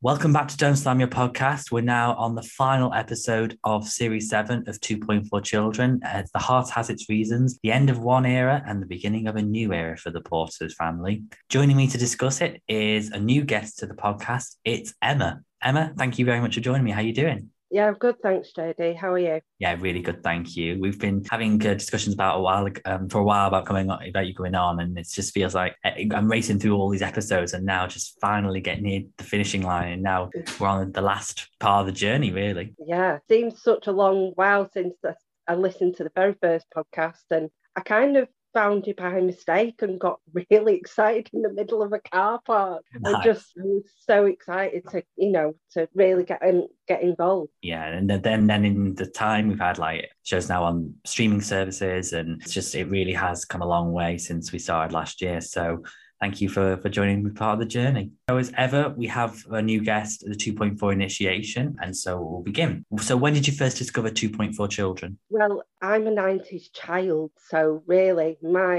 Welcome back to Don't Slam Your Podcast. We're now on the final episode of Series 7 of 2.4 Children. The Heart Has Its Reasons, the end of one era and the beginning of a new era for the Porters family. Joining me to discuss it is a new guest to the podcast. It's Emma. Emma, thank you very much for joining me. How are you doing? Yeah, I'm good, thanks, JD. How are you? Yeah, really good, thank you. We've been having discussions about for a while about you going on, and it just feels like I'm racing through all these episodes, and now just finally getting near the finishing line, and now we're on the last part of the journey, really. Yeah, seems such a long while since I listened to the very first podcast, and I kind of found you by mistake and got really excited in the middle of a car park. Nice. And just was so excited to really get involved. Yeah, and then in the time we've had like shows now on streaming services, and it really has come a long way since we started last year. So thank you for joining me part of the journey. So as ever, we have a new guest, the 2.4 initiation, and so we'll begin. So when did you first discover 2.4 Children? Well, I'm a 90s child, so really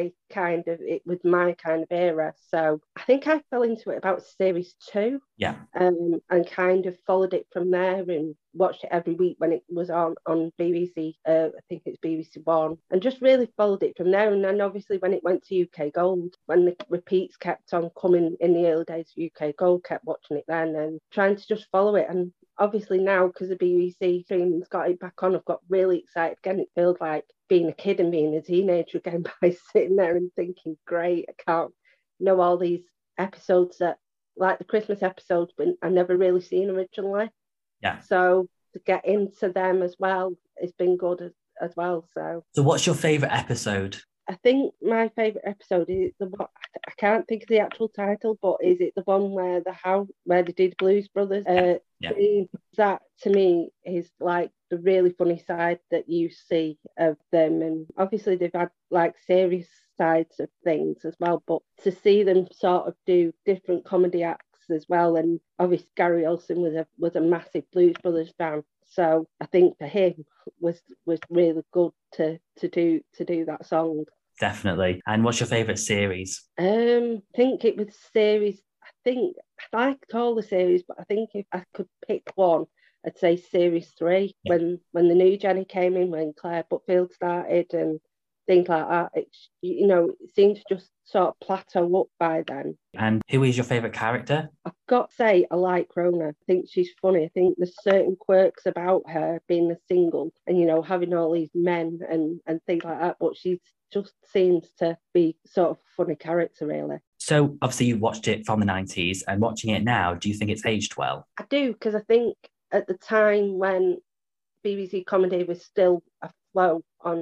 it was my kind of era. So I think I fell into it about series 2. Yeah. And kind of followed it from there and watched it every week when it was on BBC. I think it's BBC One, and just really followed it from there. And then obviously when it went to UK Gold, when the repeats kept on coming in the early days of UK Gold, kept watching it then and trying to just follow it. And obviously now, because the BBC streaming's got it back on, I've got really excited again. It feels like being a kid and being a teenager again by sitting there and thinking, great, I can't know all these episodes that, like the Christmas episodes, but I never really seen originally. Yeah. So to get into them as well, it's been good as well. So what's your favourite episode? I think my favourite episode is I can't think of the actual title, but is it the one where they did Blues Brothers? Yeah. That to me is like the really funny side that you see of them, and obviously they've had like serious sides of things as well, but to see them sort of do different comedy acts as well, and obviously Gary Olson was a massive Blues Brothers fan. So I think for him was really good to do that song. Definitely. And what's your favourite series? I think it was series. I think I liked all the series, but I think if I could pick one, I'd say series 3. Yeah. When the new Jenny came in, when Claire Butfield started, and things like that. It seemed to just sort of plateau up by then. And who is your favourite character? I've got to say, I like Rona. I think she's funny. I think there's certain quirks about her being a single and, having all these men and things like that, but she just seems to be sort of a funny character, really. So obviously you watched it from the 90s, and watching it now, do you think it's aged well? I do, because I think at the time when BBC comedy was still afloat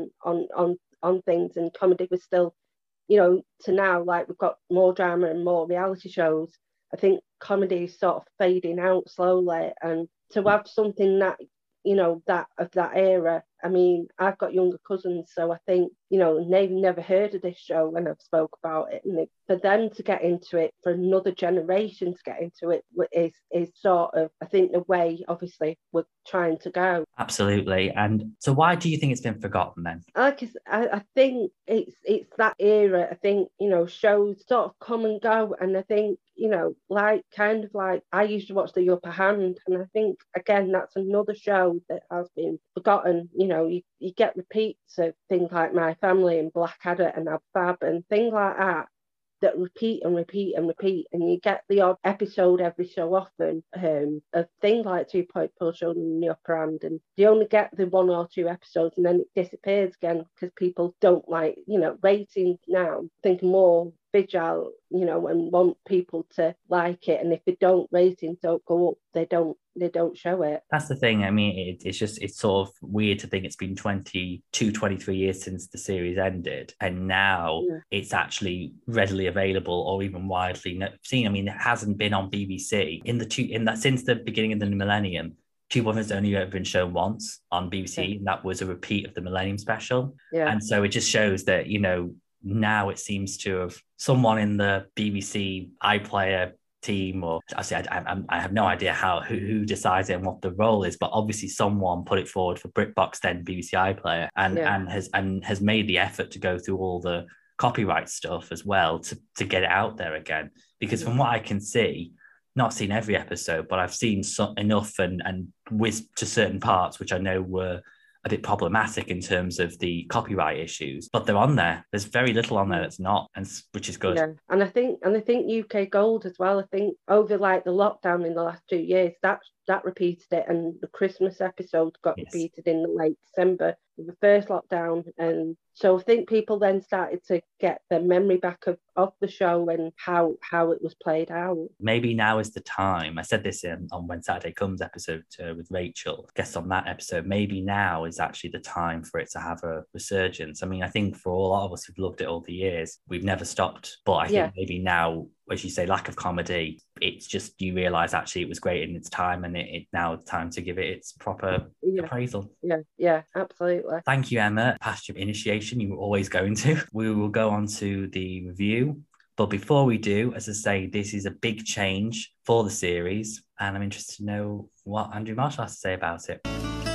on things, and comedy was still, to now, like we've got more drama and more reality shows, I think comedy is sort of fading out slowly, and to have something that, that of that era. I mean, I've got younger cousins, so I think, they've never heard of this show when I've spoke about it. And for them to get into it, for another generation to get into it, is sort of, I think, the way, obviously, we're trying to go. Absolutely. And so why do you think it's been forgotten then? I think it's that era. I think, shows sort of come and go. And I think, like I used to watch The Upper Hand. And I think, again, that's another show that has been forgotten. You get repeats of things like My Family and Blackadder and Ab Fab and things like that repeat and repeat and repeat, and you get the odd episode every so often of things like 2.4 Children in the Upper Hand, and you only get the 1 or 2 episodes and then it disappears again because people don't like, ratings now, think more vigile, and want people to like it, and if they don't, ratings don't go up, they don't show it. That's the thing. I mean, it's sort of weird to think it's been 23 years since the series ended, and now it's actually readily available or even widely seen. I mean, it hasn't been on BBC since the beginning of the millennium. 2.4 has only ever been shown once on BBC, and that was a repeat of the Millennium Special. Yeah. And so it just shows that, now it seems to have someone in the BBC iPlayer team, or actually I have no idea who decides it and what the role is, but obviously someone put it forward for BritBox, then BBC iPlayer, and has made the effort to go through all the copyright stuff as well to get it out there again. Because from what I can see, not seen every episode, but I've seen enough and with to certain parts, which I know were a bit problematic in terms of the copyright issues, but they're on there. There's very little on there that's not, and which is good. Yeah, and I think UK Gold as well. I think over like the lockdown in the last 2 years, that repeated it, and the Christmas episode got repeated in the late December of the first lockdown, and so I think people then started to get their memory back of the show and how it was played out. Maybe now is the time. I said this on When Saturday Comes episode with Rachel, guest on that episode. Maybe now is actually the time for it to have a resurgence. I mean, I think for a lot of us who've loved it all the years, we've never stopped. But I think maybe now, as you say, lack of comedy, it's just you realise actually it was great in its time, and it now it's time to give it its proper appraisal. Yeah, absolutely. Thank you, Emma. Past your initiation, you were always going to. We will go on to the review. But before we do, as I say, this is a big change for the series, and I'm interested to know what Andrew Marshall has to say about it.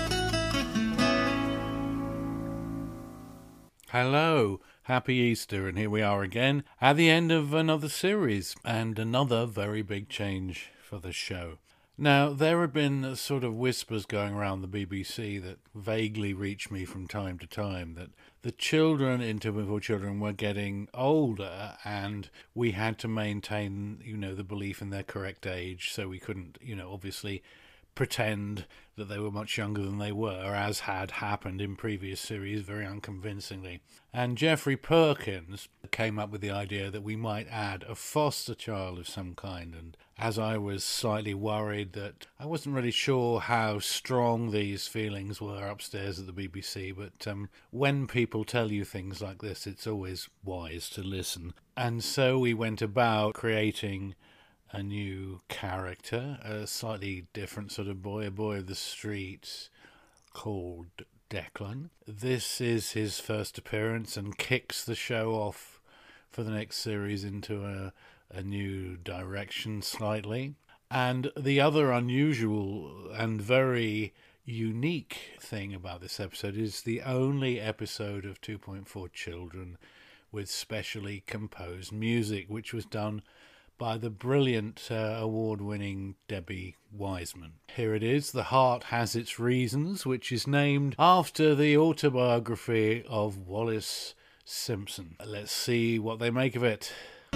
Hello, happy Easter, and here we are again at the end of another series and another very big change for the show. Now, there have been sort of whispers going around the BBC that vaguely reach me from time to time that the children in Two Before Children were getting older, and we had to maintain, the belief in their correct age, so we couldn't, obviously pretend that they were much younger than they were, as had happened in previous series very unconvincingly. And Jeffrey Perkins came up with the idea that we might add a foster child of some kind, and as I was slightly worried that I wasn't really sure how strong these feelings were upstairs at the BBC, but when people tell you things like this, it's always wise to listen. And so we went about creating a new character, a slightly different sort of boy, a boy of the streets called Declan. This is his first appearance and kicks the show off for the next series into a new direction slightly. And the other unusual and very unique thing about this episode is the only episode of 2.4 Children with specially composed music, which was done by the brilliant award-winning Debbie Wiseman. Here it is, The Heart Has Its Reasons, which is named after the autobiography of Wallace Simpson. Let's see what they make of it.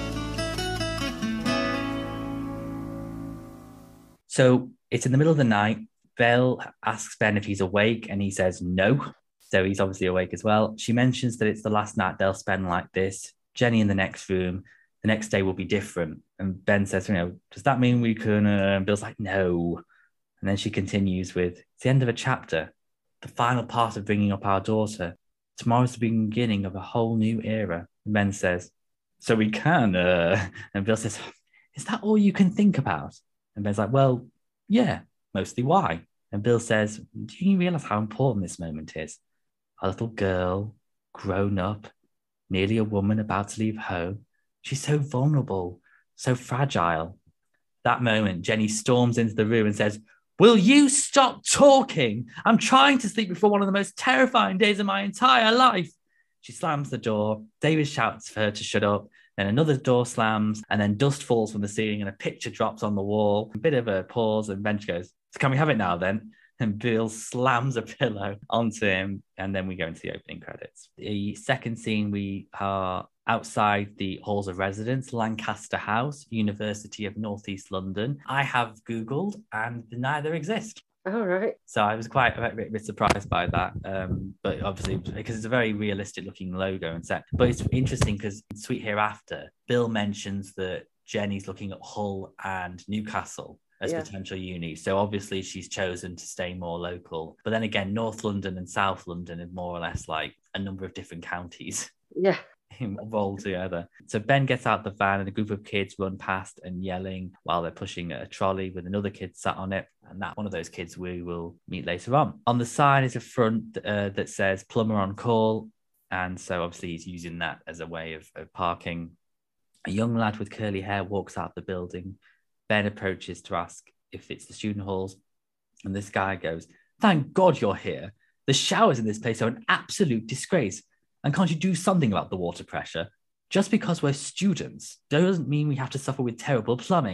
So it's in the middle of the night. Belle asks Ben if he's awake, and he says no. So he's obviously awake as well. She mentions that it's the last night they'll spend like this. Jenny in the next room. The next day will be different. And Ben says, does that mean we can? And Bill's like, no. And then she continues with, it's the end of a chapter, the final part of bringing up our daughter. Tomorrow's the beginning of a whole new era. And Ben says, so we can. And Bill says, is that all you can think about? And Ben's like, well, yeah, mostly why? And Bill says, do you realize how important this moment is? A little girl, grown up, nearly a woman about to leave home. She's so vulnerable, so fragile. That moment, Jenny storms into the room and says, will you stop talking? I'm trying to sleep before one of the most terrifying days of my entire life. She slams the door. David shouts for her to shut up. Then another door slams, and then dust falls from the ceiling and a picture drops on the wall. A bit of a pause, and Ben goes, so can we have it now then? And Bill slams a pillow onto him, and then we go into the opening credits. The second scene, we are outside the halls of residence, Lancaster House, University of North East London. I have Googled, and neither exist. All right. So I was quite a bit surprised by that, but obviously because it's a very realistic looking logo and set. But it's interesting because in Sweet Hereafter, Bill mentions that Jenny's looking at Hull and Newcastle as potential unis. So obviously she's chosen to stay more local. But then again, North London and South London are more or less like a number of different counties. Yeah. Rolled together. So Ben gets out the van and a group of kids run past and yelling while they're pushing a trolley with another kid sat on it. And that's one of those kids we will meet later on. On the side is a front that says plumber on call. And so obviously he's using that as a way of parking. A young lad with curly hair walks out of the building. Ben approaches to ask if it's the student halls. And this guy goes, thank God you're here. The showers in this place are an absolute disgrace. And can't you do something about the water pressure? Just because we're students doesn't mean we have to suffer with terrible plumbing.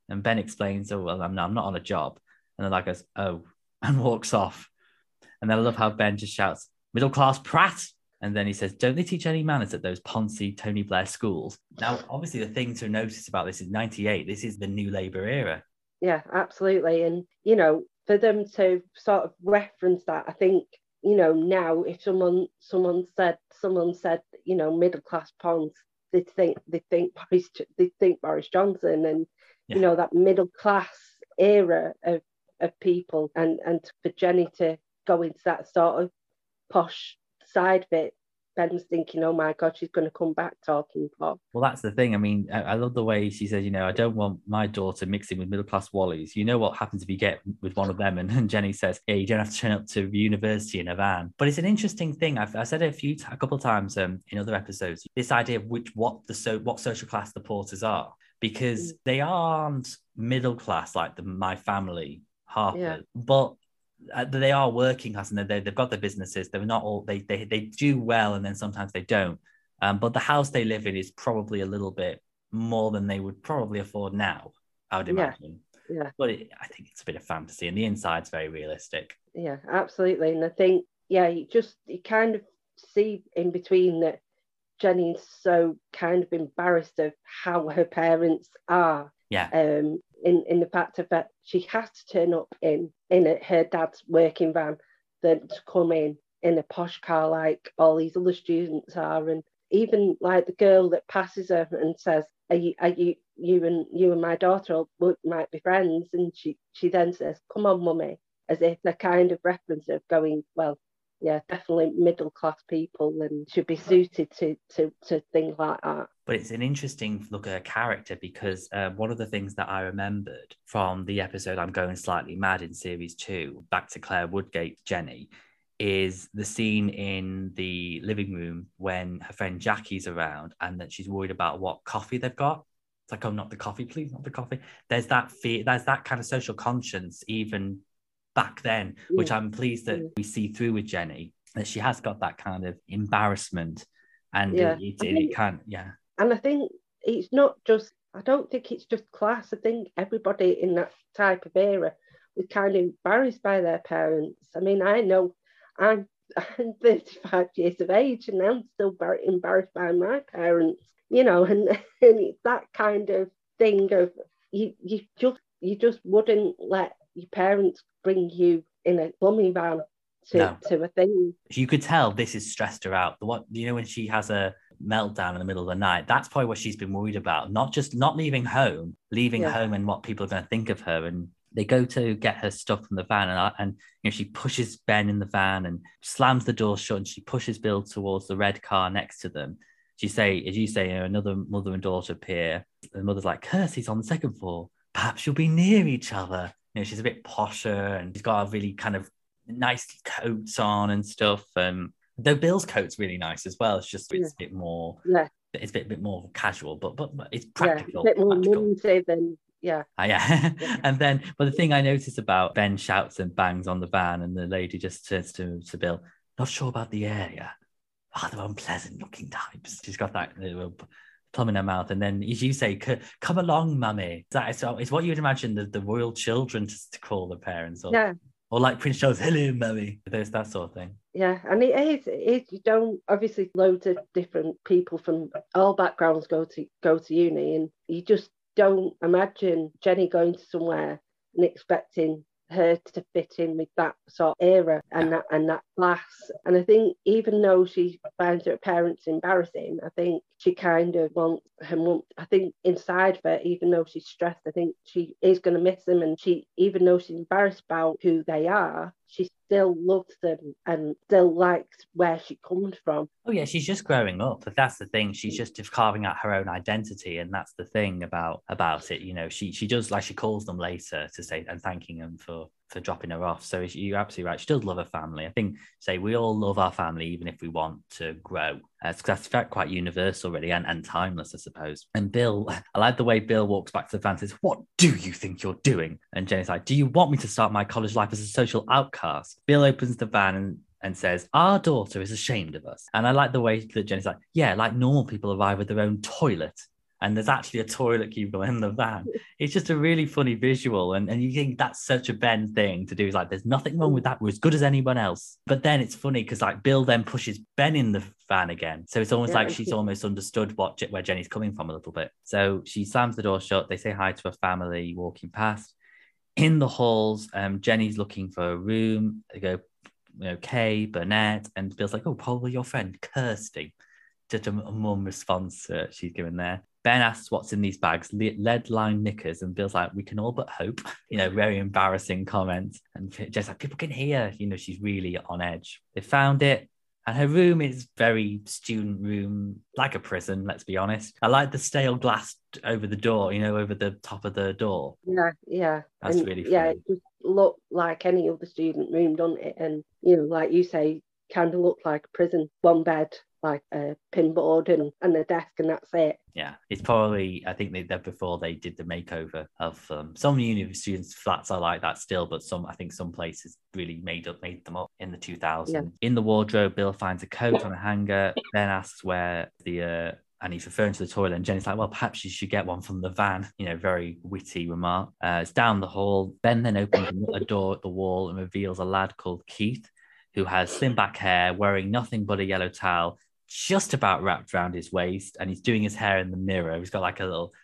And Ben explains, oh, well, I'm not on a job. And the lad goes, oh, and walks off. And then I love how Ben just shouts, middle class prat. And then he says, don't they teach any manners at those Ponzi, Tony Blair schools? Now, obviously, the thing to notice about this is 98. This is the new Labour era. Yeah, absolutely. And, you know, for them to sort of reference that, I think, you know, now if someone said, you know, middle class Ponzi, they think Boris Johnson, and you know, that middle class era of people, and for Jenny to go into that sort of posh side of it, Ben's thinking, oh my God, she's going to come back talking pop. Well, that's the thing. I mean, I love the way she says, you know, I don't want my daughter mixing with middle class Wallies. You know what happens if you get with one of them? And Jenny says, yeah, you don't have to turn up to university in a van. But it's an interesting thing. I've said it a couple of times in other episodes, this idea of what social class the Porters are, because they aren't middle class like my family, Harper, but they are working class, and they've got their businesses. They're not all they do well, and then sometimes they don't. But the house they live in is probably a little bit more than they would probably afford now, I would imagine. Yeah. But I think it's a bit of fantasy, and the inside's very realistic. Yeah, absolutely. And I think, you kind of see in between that Jenny's so kind of embarrassed of how her parents are. Yeah. In the fact of that she has to turn up in her dad's working van than to come in a posh car like all these other students are. And even like the girl that passes her and says, are you and my daughter might be friends, and she then says, come on mummy, as if they're kind of reference of going, well, yeah, definitely middle class people and should be suited to things like that. But it's an interesting look at her character, because one of the things that I remembered from the episode I'm Going Slightly Mad in series 2, back to Claire Woodgate, Jenny, is the scene in the living room when her friend Jackie's around and that she's worried about what coffee they've got. It's like, oh, not the coffee, please, not the coffee. There's that fear, there's that kind of social conscience even back then, which I'm pleased that we see through with Jenny, that she has got that kind of embarrassment, and it can't, And I think it's not just, I don't think it's just class. I think everybody in that type of era was kind of embarrassed by their parents. I mean, I know I'm 35 years of age and I'm still very embarrassed by my parents, you know, and it's that kind of thing of you just wouldn't let your parents bring you in a plumbing van to a thing. You could tell this is stressed her out. When she has a meltdown in the middle of the night, that's probably what she's been worried about. Not leaving home and what people are going to think of her. And they go to get her stuff from the van, and she pushes Ben in the van and slams the door shut, and she pushes Bill towards the red car next to them. As you say, another mother and daughter appear. The mother's like, Kirsty's on the second floor. Perhaps you'll be near each other. She's a bit posher, and she's got a really kind of nice coats on and stuff. Though Bill's coat's really nice as well. It's just it's a bit more. Yeah. It's a bit more casual, but it's practical. A bit more mumsy than. Yeah. And then, but the thing I noticed about Ben shouts and bangs on the van, and the lady just says to Bill, "Not sure about the area. Rather unpleasant looking types." She's got that little plum in her mouth, and then, as you say, "Come along, mummy." It's what you'd imagine the royal children to call the parents, or like Prince Charles, "Hello, mummy." There's that sort of thing. Yeah, and it is. You don't, obviously, loads of different people from all backgrounds go to uni, and you just don't imagine Jenny going to somewhere and expecting her to fit in with that sort of era and that class. And I think even though she finds her parents embarrassing, I think she kind of wants her mum. I think inside of her, even though she's stressed, I think she is going to miss them. And even though she's embarrassed about who they are, she still loves them and still likes where she comes from. Oh yeah, she's just growing up. But that's the thing. She's just carving out her own identity, and that's the thing about it. She does, like, she calls them later to say and thanking them for dropping her off. So you're absolutely right. She does love her family. I think, we all love our family, even if we want to grow. That's quite universal, really, and timeless, I suppose. And Bill, I like the way Bill walks back to the van and says, "What do you think you're doing?" And Jenny's like, "Do you want me to start my college life as a social outcast?" Bill opens the van and says, "Our daughter is ashamed of us." And I like the way that Jenny's like, "Yeah, like normal people arrive with their own toilet." and there's actually a toilet cubicle in the van. It's just a really funny visual, and you think that's such a Ben thing to do. It's like, there's nothing wrong with that. We're as good as anyone else. But then it's funny because like Bill then pushes Ben in the van again. So it's almost like she's almost understood where Jenny's coming from a little bit. So she slams the door shut. They say hi to her family walking past. In the halls, Jenny's looking for a room. They go, Kay, Burnett, and Bill's like, oh, probably your friend Kirsty. Just a mum response she's given there. Ben asks what's in these bags, lead-lined knickers, and Bill's like, we can all but hope. Very embarrassing comment. And Jen's like, people can hear. She's really on edge. They found it, and her room is very student room, like a prison, let's be honest. I like the stale glass over the door, over the top of the door. Yeah. That's really funny. Yeah, it just looked like any other student room, doesn't it? And, like you say, kind of looked like a prison. One bed, like a pinboard and a desk, and that's it. Yeah, it's probably, I think before they did the makeover of some uni students' flats are like that still, but I think some places really made them up in the 2000s. Yeah. In the wardrobe, Bill finds a coat on a hanger, then asks where and he's referring to the toilet, and Jenny's like, well, perhaps you should get one from the van. Very witty remark. It's down the hall. Ben then opens a door at the wall and reveals a lad called Keith, who has slim back hair, wearing nothing but a yellow towel, just about wrapped around his waist, and he's doing his hair in the mirror. He's got like a little,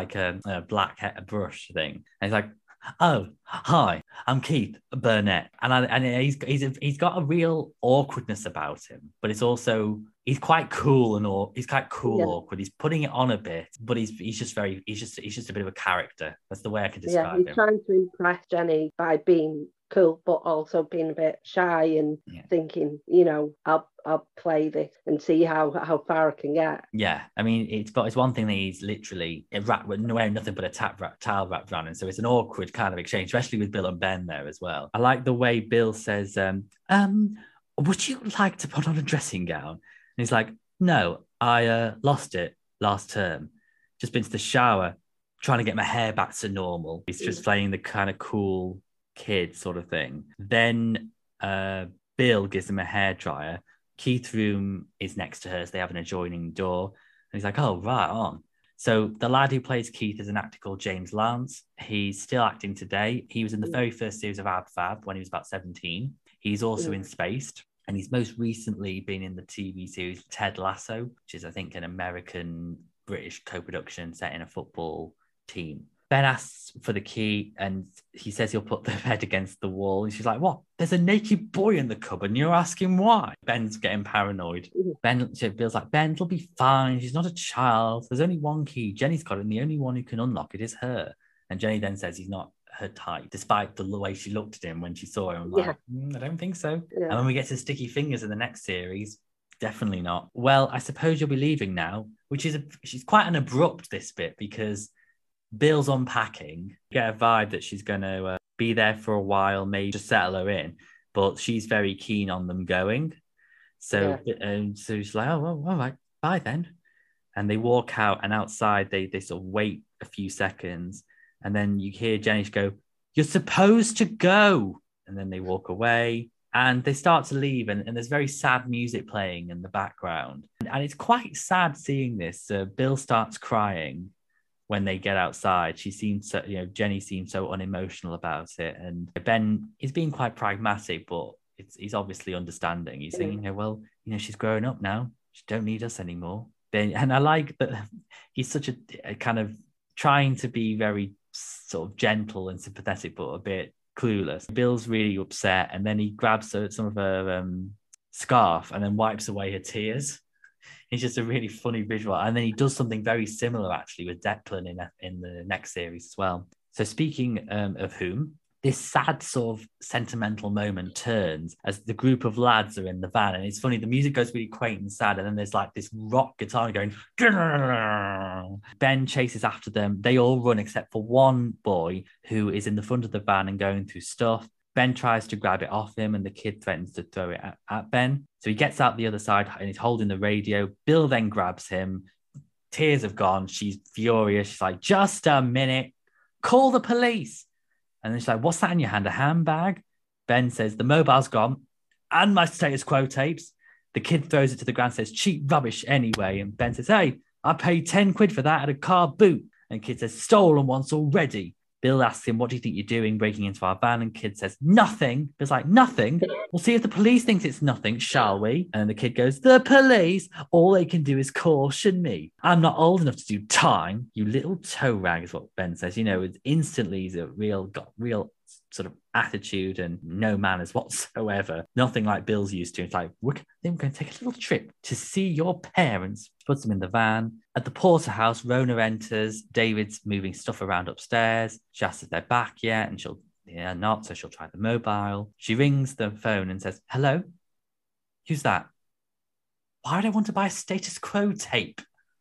a black hair brush thing, and he's like, "Oh, hi, I'm Keith Burnett," and he's got a real awkwardness about him, but it's also he's quite cool awkward. He's putting it on a bit, but he's just a bit of a character. That's the way I can describe him. Yeah, he's trying to impress Jenny by being cool, but also being a bit shy and thinking, I'll play this and see how far I can get. Yeah, I mean, it's one thing that he's literally wearing nothing but a towel wrapped around him, so it's an awkward kind of exchange, especially with Bill and Ben there as well. I like the way Bill says, would you like to put on a dressing gown? And he's like, no, I lost it last term. Just been to the shower, trying to get my hair back to normal. He's just playing the kind of cool kid sort of thing. Then Bill gives him a hairdryer. Keith's room is next to hers. They have an adjoining door. And he's like, oh, right on. So the lad who plays Keith is an actor called James Lance. He's still acting today. He was in the very first series of Ab Fab when he was about 17. He's also in Spaced. And he's most recently been in the TV series Ted Lasso, which is, I think, an American-British co-production set in a football team. Ben asks for the key, and he says he'll put the bed against the wall. And she's like, what? There's a naked boy in the cupboard, and you're asking why? Ben's getting paranoid. Bill's like, Ben, it'll be fine. She's not a child. There's only one key. Jenny's got it, and the only one who can unlock it is her. And Jenny then says he's not her type, despite the way she looked at him when she saw him. I'm like, I don't think so. Yeah. And when we get to Sticky Fingers in the next series, definitely not. Well, I suppose you'll be leaving now, she's quite an abrupt, this bit, because Bill's unpacking. You get a vibe that she's going to be there for a while, maybe just settle her in, but she's very keen on them going. So she's like, oh, well, all right, bye then. And they walk out, and outside they sort of wait a few seconds, and then you hear Jenny go, you're supposed to go. And then they walk away, and they start to leave, and there's very sad music playing in the background. And it's quite sad seeing this. Bill starts crying when they get outside. Jenny seems so unemotional about it. And Ben is being quite pragmatic, but he's obviously understanding. He's thinking, well, she's growing up now. She don't need us anymore. And I like that he's such a kind of trying to be very sort of gentle and sympathetic, but a bit clueless. Bill's really upset, and then he grabs some of her scarf and then wipes away her tears. It's just a really funny visual. And then he does something very similar, actually, with Declan in the next series as well. So speaking of whom, this sad sort of sentimental moment turns as the group of lads are in the van. And it's funny, the music goes really quaint and sad. And then there's like this rock guitar going. Ben chases after them. They all run except for one boy who is in the front of the van and going through stuff. Ben tries to grab it off him, and the kid threatens to throw it at Ben. So he gets out the other side and he's holding the radio. Bill then grabs him. Tears have gone. She's furious. She's like, just a minute. Call the police. And then she's like, what's that in your hand? A handbag? Ben says, the mobile's gone. And my status quo tapes. The kid throws it to the ground, says, cheap rubbish anyway. And Ben says, hey, I paid 10 quid for that at a car boot. And kid says, stolen once already. Bill asks him, what do you think you're doing breaking into our van? And kid says, nothing. Bill's like, nothing? We'll see if the police thinks it's nothing, shall we? And the kid goes, the police? All they can do is caution me. I'm not old enough to do time. You little toe rag is what Ben says. You know, it's instantly he's got real sort of attitude and no manners whatsoever. Nothing like Bill's used to. It's like, I think we're going to take a little trip to see your parents. Puts them in the van. At the Porterhouse, Rona enters. David's moving stuff around upstairs. She asks if they're back yet, and not, so she'll try the mobile. She rings the phone and says, hello? Who's that? Why would I want to buy a Status Quo tape?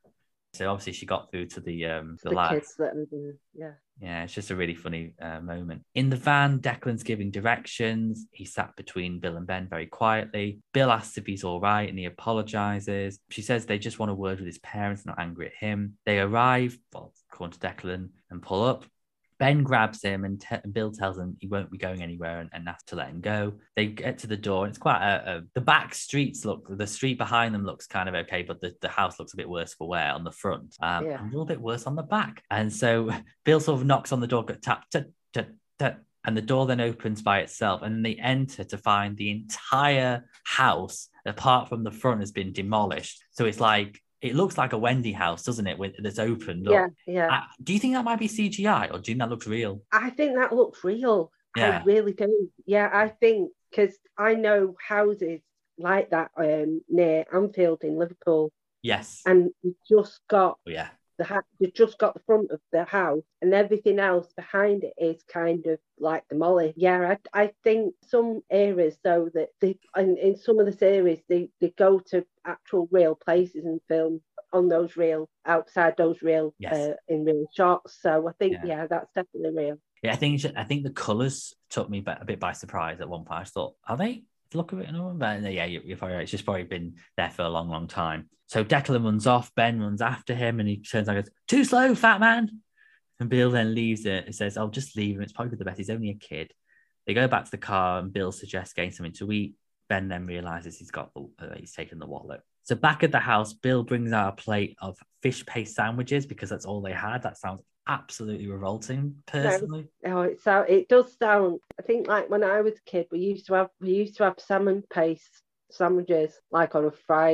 So obviously she got through to the lads. Kids that yeah. Yeah, it's just a really funny moment. In the van, Declan's giving directions. He sat between Bill and Ben very quietly. Bill asks if he's all right and he apologizes. She says they just want a word with his parents, not angry at him. They arrive, well, according to Declan, and pull up. Ben grabs him and Bill tells him he won't be going anywhere and asks to let him go. They get to the door and it's quite the back streets the street behind them looks kind of okay, but the house looks a bit worse for wear on the front. And a little bit worse on the back. And so Bill sort of knocks on the door, tap, tap, tap, tap, and the door then opens by itself. And then they enter to find the entire house, apart from the front, has been demolished. So it's like, it looks like a Wendy house, doesn't it? That's opened up. Yeah. Do you think that might be CGI, or do you think that looks real? I think that looks real. Yeah. I really do. Yeah, I think, because I know houses like that near Anfield in Liverpool. Yes. And we just got yeah. They've just got the front of the house, and everything else behind it is kind of like demolished. Yeah, I think some areas, though, that in some of the series, they go to actual real places and film on those real, outside those real, in real shots. So I think, that's definitely real. Yeah, I think the colours took me a bit by surprise at one point. I thought, are they? Look at it, but yeah, you're probably right. It's just probably been there for a long, long time. So Declan runs off, Ben runs after him, and he turns around and goes, too slow, fat man. And Bill then leaves it. He says, I'll just leave him. It's probably the best. He's only a kid. They go back to the car, and Bill suggests getting something to eat. Ben then realizes he's taken the wallet. So back at the house, Bill brings out a plate of fish paste sandwiches because that's all they had. That sounds absolutely revolting, personally. No, it does sound. I think, like, when I was a kid, we used to have salmon paste sandwiches like on a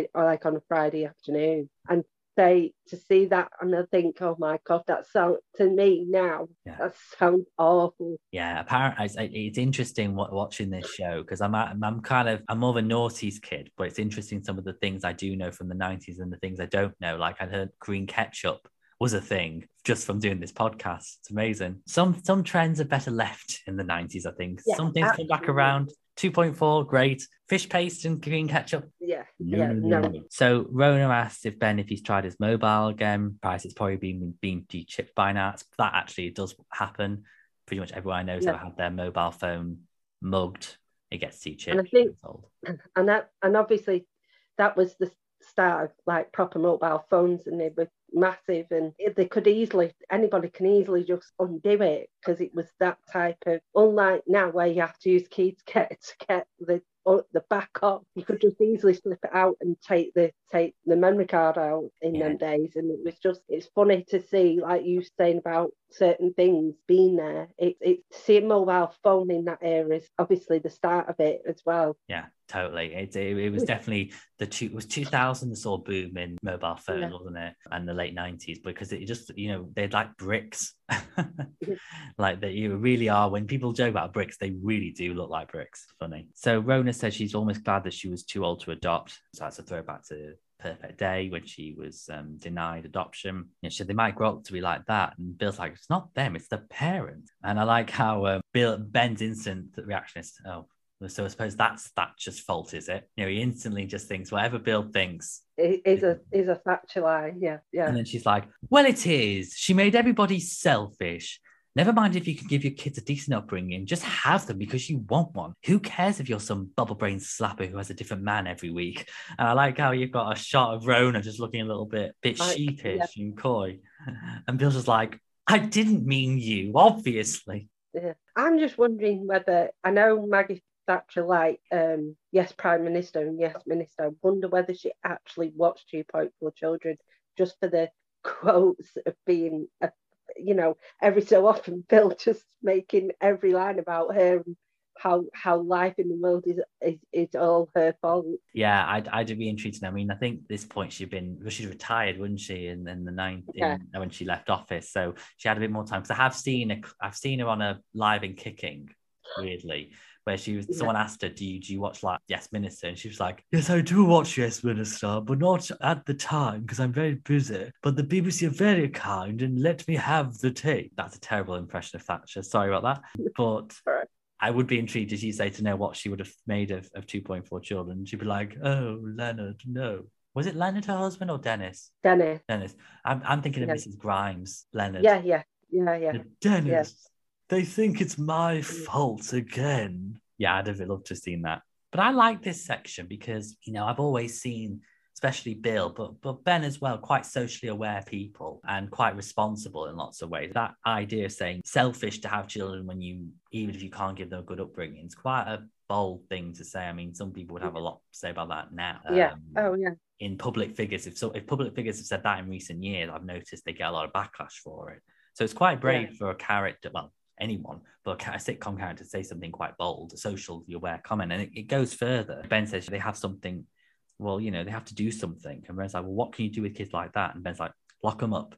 Friday afternoon, and to see that, and I think, oh my god, that sounds, to me now, that sounds awful. Yeah, apparently it's interesting watching this show, because I'm more of a noughties kid, but it's interesting some of the things I do know from the 90s and the things I don't know. Like, I heard green ketchup was a thing just from doing this podcast. It's amazing. Some trends are better left in the 90s, I think. Some things come back around. 2.4, great. Fish paste and green ketchup. No. So Rona asked if he's tried his mobile again. Price, it's probably been de-chipped by now. That actually does happen. Pretty much everyone I know has ever had their mobile phone mugged. It gets de-chipped. And I think, and obviously that was the start of like proper mobile phones, and they were massive, and anybody can easily just undo it, because it was that type of, unlike now where you have to use keys to get the backup. You could just easily slip it out and take the memory card out in them days. And it's funny to see, like you saying about certain things being there. It see a mobile phone in that era is obviously the start of it as well. Yeah, totally. It was definitely it was 2000 the sort of boom in mobile phones, wasn't it? And the late 90s, because it just, they're like bricks. Like, that you really are, when people joke about bricks, they really do look like bricks. Funny. So Rona says she's almost glad that she was too old to adopt. So that's a throwback to Perfect Day, when she was denied adoption. So they might grow up to be like that. And Bill's like, it's not them, it's the parents. And I like how Ben's instant reaction is, oh, so I suppose that's Thatcher's fault, is it? He instantly just thinks whatever Bill thinks is a Thatcher lie. Yeah. And then she's like, well, it is. She made everybody selfish. Never mind if you can give your kids a decent upbringing, just have them because you want one. Who cares if you're some bubble-brained slapper who has a different man every week? And I like how you've got a shot of Rona just looking a little bit sheepish and coy. And Bill's just like, I didn't mean you, obviously. Yeah. I'm just wondering whether, I know Maggie Thatcher, like, yes, Prime Minister and yes, Minister, I wonder whether she actually watched 2.4 Children just for the quotes of being, every so often Bill just making every line about her and how life in the world is all her fault. Yeah, I'd be intrigued to know. I mean, I think at this point she'd retired, wouldn't she, in the when she left office, so she had a bit more time. Because I've seen her on a Live and Kicking, weirdly, where someone asked her, do you watch like Yes Minister? And she was like, yes, I do watch Yes Minister, but not at the time because I'm very busy. But the BBC are very kind and let me have the tape. That's a terrible impression of Thatcher. Sorry about that. But I would be intrigued, as you say, to know what she would have made of 2.4 children. She'd be like, oh, Leonard, no. Was it Leonard her husband or Dennis? Dennis. I'm thinking of Mrs. Grimes, Leonard. Yeah. Dennis, they think it's my fault again. Yeah, I'd have loved to have seen that. But I like this section because, I've always seen, especially Bill, but Ben as well, quite socially aware people and quite responsible in lots of ways. That idea of saying selfish to have children even if you can't give them a good upbringing, it's quite a bold thing to say. I mean, some people would have a lot to say about that now. Yeah. In public figures, if public figures have said that in recent years, I've noticed they get a lot of backlash for it. So it's quite brave for a character, well, anyone, but a sitcom character to say something quite bold, a socially aware comment. And it goes further. Ben says they have something. Well, they have to do something. And Ben's like, well, what can you do with kids like that? And Ben's like, lock them up.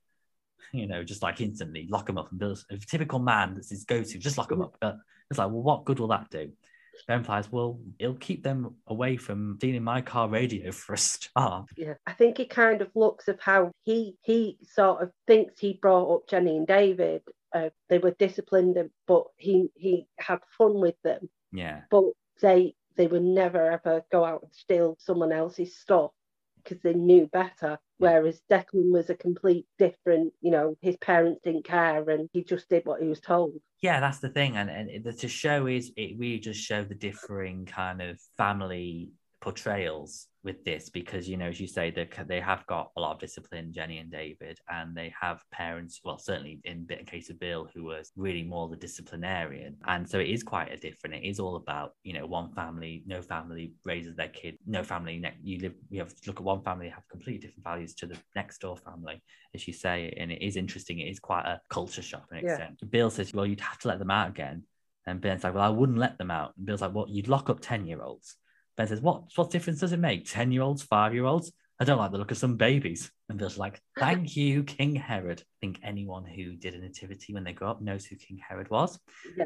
Just like instantly lock them up. And Bill's a typical man, that's his go-to, just lock them up. But it's like, well, what good will that do? Ben replies, well, it'll keep them away from stealing my car radio for a start. Yeah, I think he kind of looks at how he sort of thinks he brought up Jenny and David. They were disciplined, but he had fun with them. Yeah. But they would never ever go out and steal someone else's stuff because they knew better. Whereas Declan was a complete different, his parents didn't care and he just did what he was told. Yeah, that's the thing. And the show it really just showed the differing kind of family portrayals with this, because as you say, they have got a lot of discipline, Jenny and David, and they have parents, well, certainly in the case of Bill, who was really more the disciplinarian. And so it is quite a different, it is all about one family, no family raises their kid, no family you have to look at one family, have completely different values to the next door family, as you say. And it is interesting, it is quite a culture shock to an extent. Bill says, well, you'd have to let them out again, and Ben's like, well, I wouldn't let them out. And Bill's like, well, you'd lock up 10-year-olds. Ben says, what difference does it make? 10-year-olds, 5-year-olds? I don't like the look of some babies. And Bill's like, thank you, King Herod. I think anyone who did a nativity when they grow up knows who King Herod was.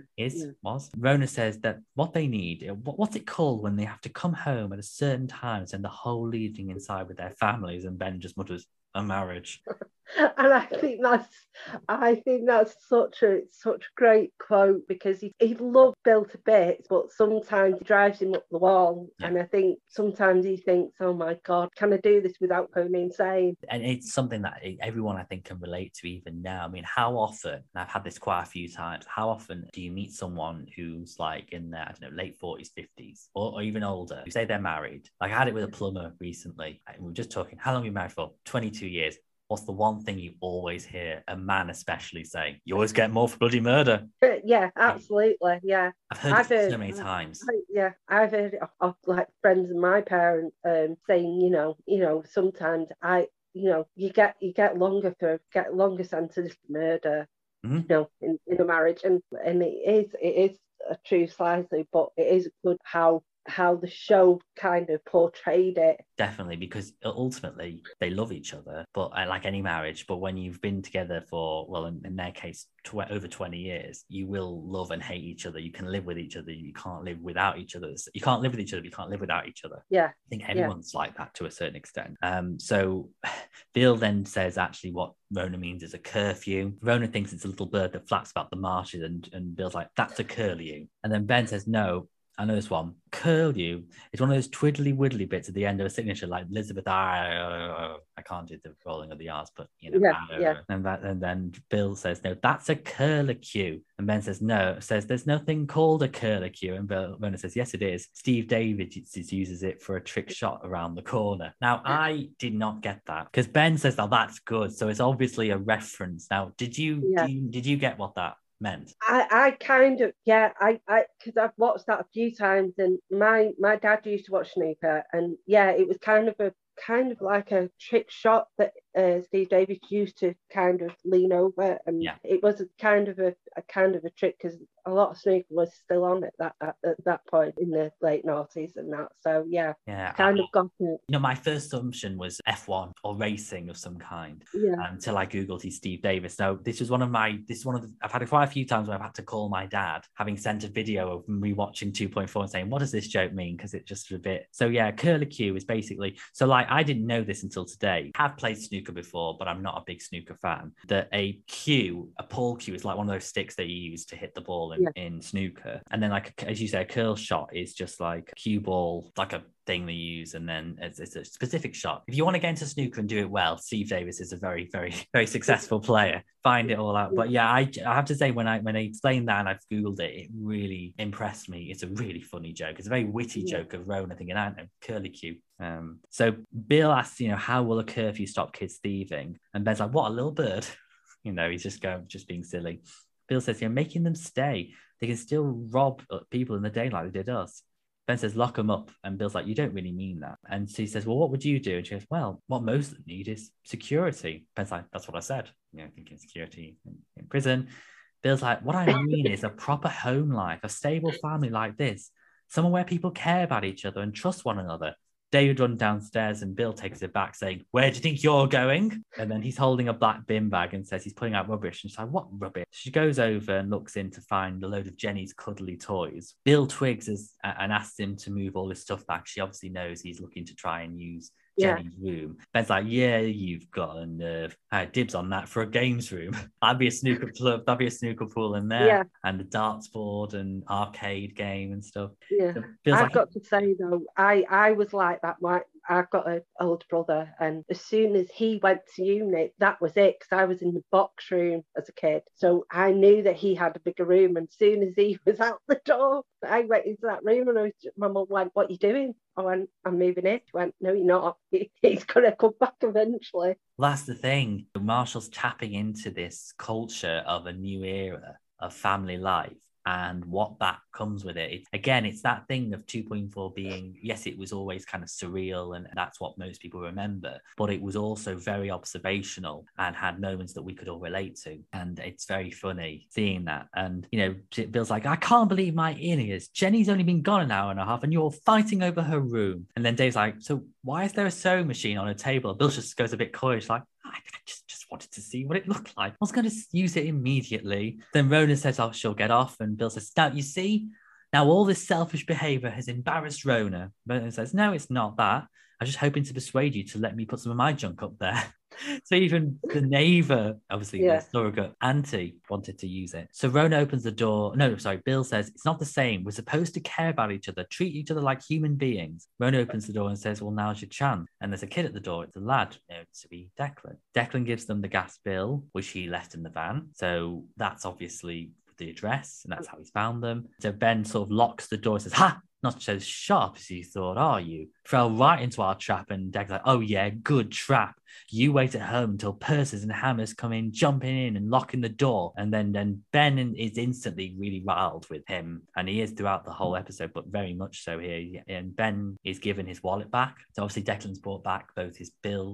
Was. Rona says that what they need, what's it called when they have to come home at a certain time and spend the whole evening inside with their families? And Ben just mutters, a marriage. And I think that's such a great quote, because he loved Bill to bits, but sometimes he drives him up the wall. Yeah. And I think sometimes he thinks, oh my God, can I do this without going insane? And it's something that everyone, I think, can relate to even now. I mean, how often, and I've had this quite a few times, how often do you meet someone who's like in their, late 40s, 50s, or even older, who say they're married? Like I had it with a plumber recently. We were just talking, how long have you been married for? 22 years. What's the one thing you always hear a man especially say? You always get more for bloody murder. Yeah, absolutely. Yeah. I've heard it so many times. I've heard it of like friends of my parents saying, sometimes you get longer sentences for murder, in a marriage, and it is a true slightly, but it is good how the show kind of portrayed it. Definitely, because ultimately they love each other, but like any marriage, but when you've been together for, well, in their case, over 20 years, you will love and hate each other. You can live with each other. You can't live without each other. You can't live with each other, but you can't live without each other. Yeah. I think everyone's like that to a certain extent. So Bill then says actually what Rona means is a curfew. Rona thinks it's a little bird that flaps about the marshes, and Bill's like, that's a curlew. And then Ben says, no, I know this one. Curlew is one of those twiddly widdly bits at the end of a signature, like Elizabeth. I can't do the rolling of the R's, but And then Bill says, no, that's a curlicue. And Ben says, no. Says there's nothing called a curlicue. And Bernard says, yes, it is. Steve David uses it for a trick shot around the corner. Now, I did not get that, because Ben says, oh, that's good. So it's obviously a reference. Now, did you get what that meant? I kind of, because I've watched that a few times, and my dad used to watch Snooker, and it was kind of kind of like a trick shot that Steve Davis used to kind of lean over, and it was a kind of a trick because a lot of snooker was still on at that point in the late noughties and that. So kind of got it. My first assumption was F1 or racing of some kind. Until I googled he's Steve Davis. Now I've had it quite a few times where I've had to call my dad, having sent a video of me watching 2.4 and saying, what does this joke mean? Because it's just a bit. So curlicue is basically, so like I didn't know this until today. I've played snooker before, but I'm not a big snooker fan. That a pole cue is like one of those sticks that you use to hit the ball in snooker. And then like, as you say, a curl shot is just like a cue ball, like a thing they use, and then it's a specific shot. If you want to get into snooker and do it well, Steve Davis is a very, very, very successful player. Find it all out. But I have to say, when I explained that and I've googled it, it really impressed me. It's a really funny joke. It's a very witty joke of Rona thinking, I don't know, curly cue. So Bill asks, how will a curfew stop kids thieving? And Ben's like, what, a little bird? He's just being silly. Bill says, making them stay. They can still rob people in the day like they did us. Ben says, lock them up. And Bill's like, you don't really mean that. And she says, well, what would you do? And she goes, well, what most of them need is security. Ben's like, that's what I said. Thinking security in prison. Bill's like, what I mean is a proper home life, a stable family like this. Somewhere where people care about each other and trust one another. David runs downstairs and Bill takes it back saying, where do you think you're going? And then he's holding a black bin bag and says he's putting out rubbish. And she's like, what rubbish? She goes over and looks in to find a load of Jenny's cuddly toys. Bill twigs and asks him to move all his stuff back. She obviously knows he's looking to try and use Jenny's room. Ben's like, you've got a nerve. Dibs on that for a games room. That'd be a snooker club. That'd be a snooker pool in there. And the darts board and arcade game and stuff. So I've got to say though, I was like that. I've got an older brother, and as soon as he went to uni, that was it, because I was in the box room as a kid. So I knew that he had a bigger room, and as soon as he was out the door, I went into that room and my mum went, what are you doing? I went, I'm moving it. She went, no, you're not. He's going to come back eventually. Well, that's the thing. Marshall's tapping into this culture of a new era of family life. And what that comes with it. It's that thing of 2.4 being, yes, it was always kind of surreal and that's what most people remember, but it was also very observational and had moments that we could all relate to. And it's very funny seeing that. And, Bill's like, I can't believe my ears. Jenny's only been gone an hour and a half and you're fighting over her room. And then Dave's like, so why is there a sewing machine on a table? Bill just goes a bit coy. She's like, I just wanted to see what it looked like. I was going to use it immediately. Then Rona says, oh, she'll get off. And Bill says, now, you see, now all this selfish behavior has embarrassed Rona. Rona says, no, it's not that. I was just hoping to persuade you to let me put some of my junk up there. So even the neighbour, obviously the surrogate auntie, wanted to use it. So Rona opens the door. Bill says, it's not the same. We're supposed to care about each other, treat each other like human beings. Rona opens the door and says, well, now's your chance. And there's a kid at the door. It's a lad, to be Declan. Declan gives them the gas bill, which he left in the van. So that's obviously the address, and that's how he's found them. So Ben sort of locks the door and says, ha! Not so sharp as you thought, are you? Fell right into our trap, and Declan's like, oh yeah, good trap. You wait at home until purses and hammers come in, jumping in and locking the door. And then Ben is instantly really riled with him. And he is throughout the whole episode, but very much so here. And Ben is given his wallet back. So obviously Declan's brought back both his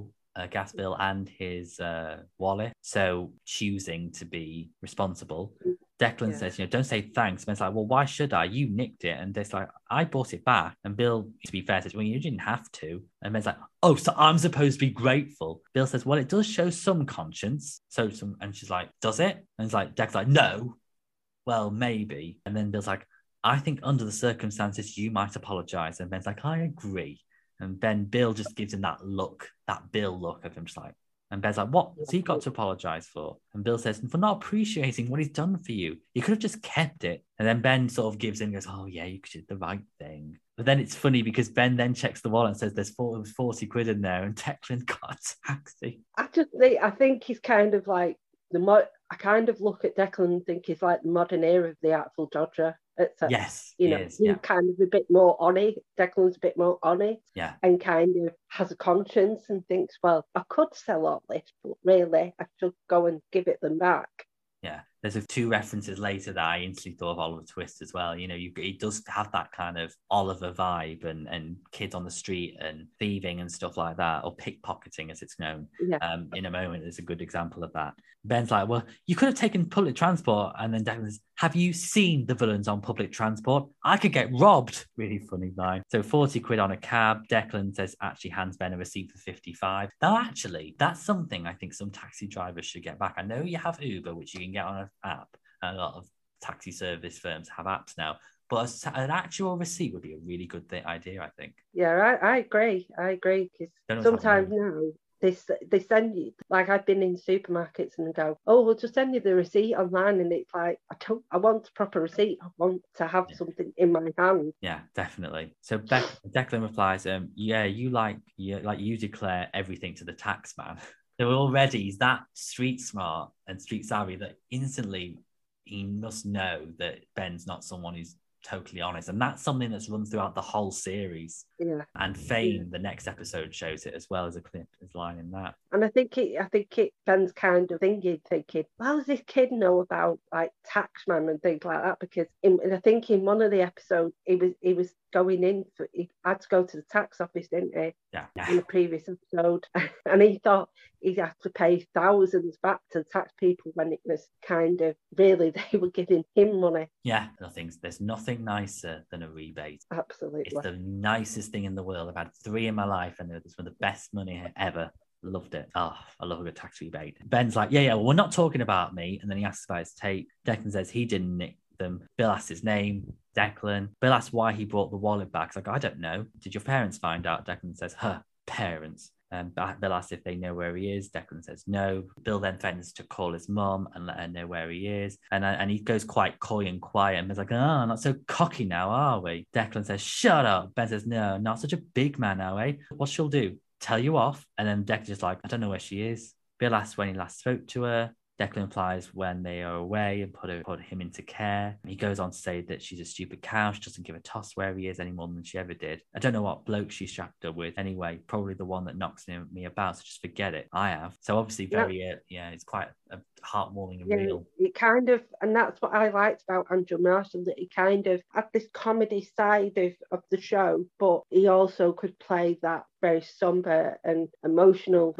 gas bill and his wallet. So choosing to be responsible. Declan says, don't say thanks. Ben's like, well, why should I? You nicked it. And it's like, I bought it back. And Bill, to be fair, says, well, you didn't have to. And Ben's like, oh, so I'm supposed to be grateful. Bill says, well, it does show some conscience. And she's like, does it? And it's like, Declan's like, no. Well, maybe. And then Bill's like, I think under the circumstances, you might apologize. And Ben's like, I agree. And Bill just gives him that Bill look of him, just like, and Ben's like, what's he got to apologize for? And Bill says, for not appreciating what he's done for you. You could have just kept it. And then Ben sort of gives in and goes, oh yeah, you did the right thing. But then it's funny because Ben then checks the wallet and says there's 40 quid in there, and Declan got a taxi. I think he's kind of like I kind of look at Declan and think he's like the modern era of the Artful Dodger. Yes, he's kind of a bit more on it. Declan's a bit more on it, and kind of has a conscience and thinks, well, I could sell all this, but really I should go and give it them back. Yeah, There's two references later that I instantly thought of Oliver Twist as well. You know, it does have that kind of Oliver vibe and kids on the street and thieving and stuff like that, or pickpocketing as it's known. In a moment, there's a good example of that. Ben's like, well, you could have taken public transport. And then Declan says, have you seen the villains on public transport? I could get robbed. Really funny line. So 40 quid on a cab. Declan says, actually hands Ben a receipt for 55. Now, actually, that's something I think some taxi drivers should get back. I know you have Uber, which you can get on an app. And a lot of taxi service firms have apps now. But an actual receipt would be a really good idea, I think. Yeah, I agree. Because sometimes now they send you, like I've been in supermarkets and go, oh, we'll just send you the receipt online, and it's like, I want a proper receipt. I want to have something in my hand. Yeah, definitely. So Declan replies, you declare everything to the tax man. So already he's that street smart and street savvy that instantly he must know that Ben's not someone who's totally honest, and that's something that's run throughout the whole series. Yeah. And Fame, the next episode, shows it as well as a clip is line in that. And I think Ben's kind of thinking, how does this kid know about like Taxman and things like that? Because I think in one of the episodes, he was going in he had to go to the tax office, didn't he? Yeah. In the previous episode, and he thought he'd have to pay thousands back to the tax people when it was kind of really they were giving him money. Yeah, there's nothing nicer than a rebate. Absolutely, it's the nicest thing in the world. I've had 3 in my life, and it's one of the best money ever. Loved it. Oh, I love a good tax rebate. Ben's like, yeah, well, we're not talking about me. And then he asks about his tape. Declan says he didn't nick them. Bill asks his name. Declan. Bill asks why he brought the wallet back. He's like, I don't know. Did your parents find out? Declan says, parents. Bill asks if they know where he is. Declan says no. Bill then threatens to call his mum and let her know where he is. And he goes quite coy and quiet. And Ben's like, not so cocky now, are we? Declan says, shut up. Ben says, no, not such a big man, are we? What she'll do? Tell you off. And then Declan's just like, I don't know where she is. Bill asks when he last spoke to her. Declan implies when they are away and put him into care. He goes on to say that she's a stupid cow. She doesn't give a toss where he is any more than she ever did. I don't know what bloke she strapped up with. Anyway, probably the one that knocks me about, so just forget it. I have. So obviously it's quite a heartwarming and real. It kind of, and that's what I liked about Andrew Marshall, that he kind of had this comedy side of the show, but he also could play that very somber and emotional,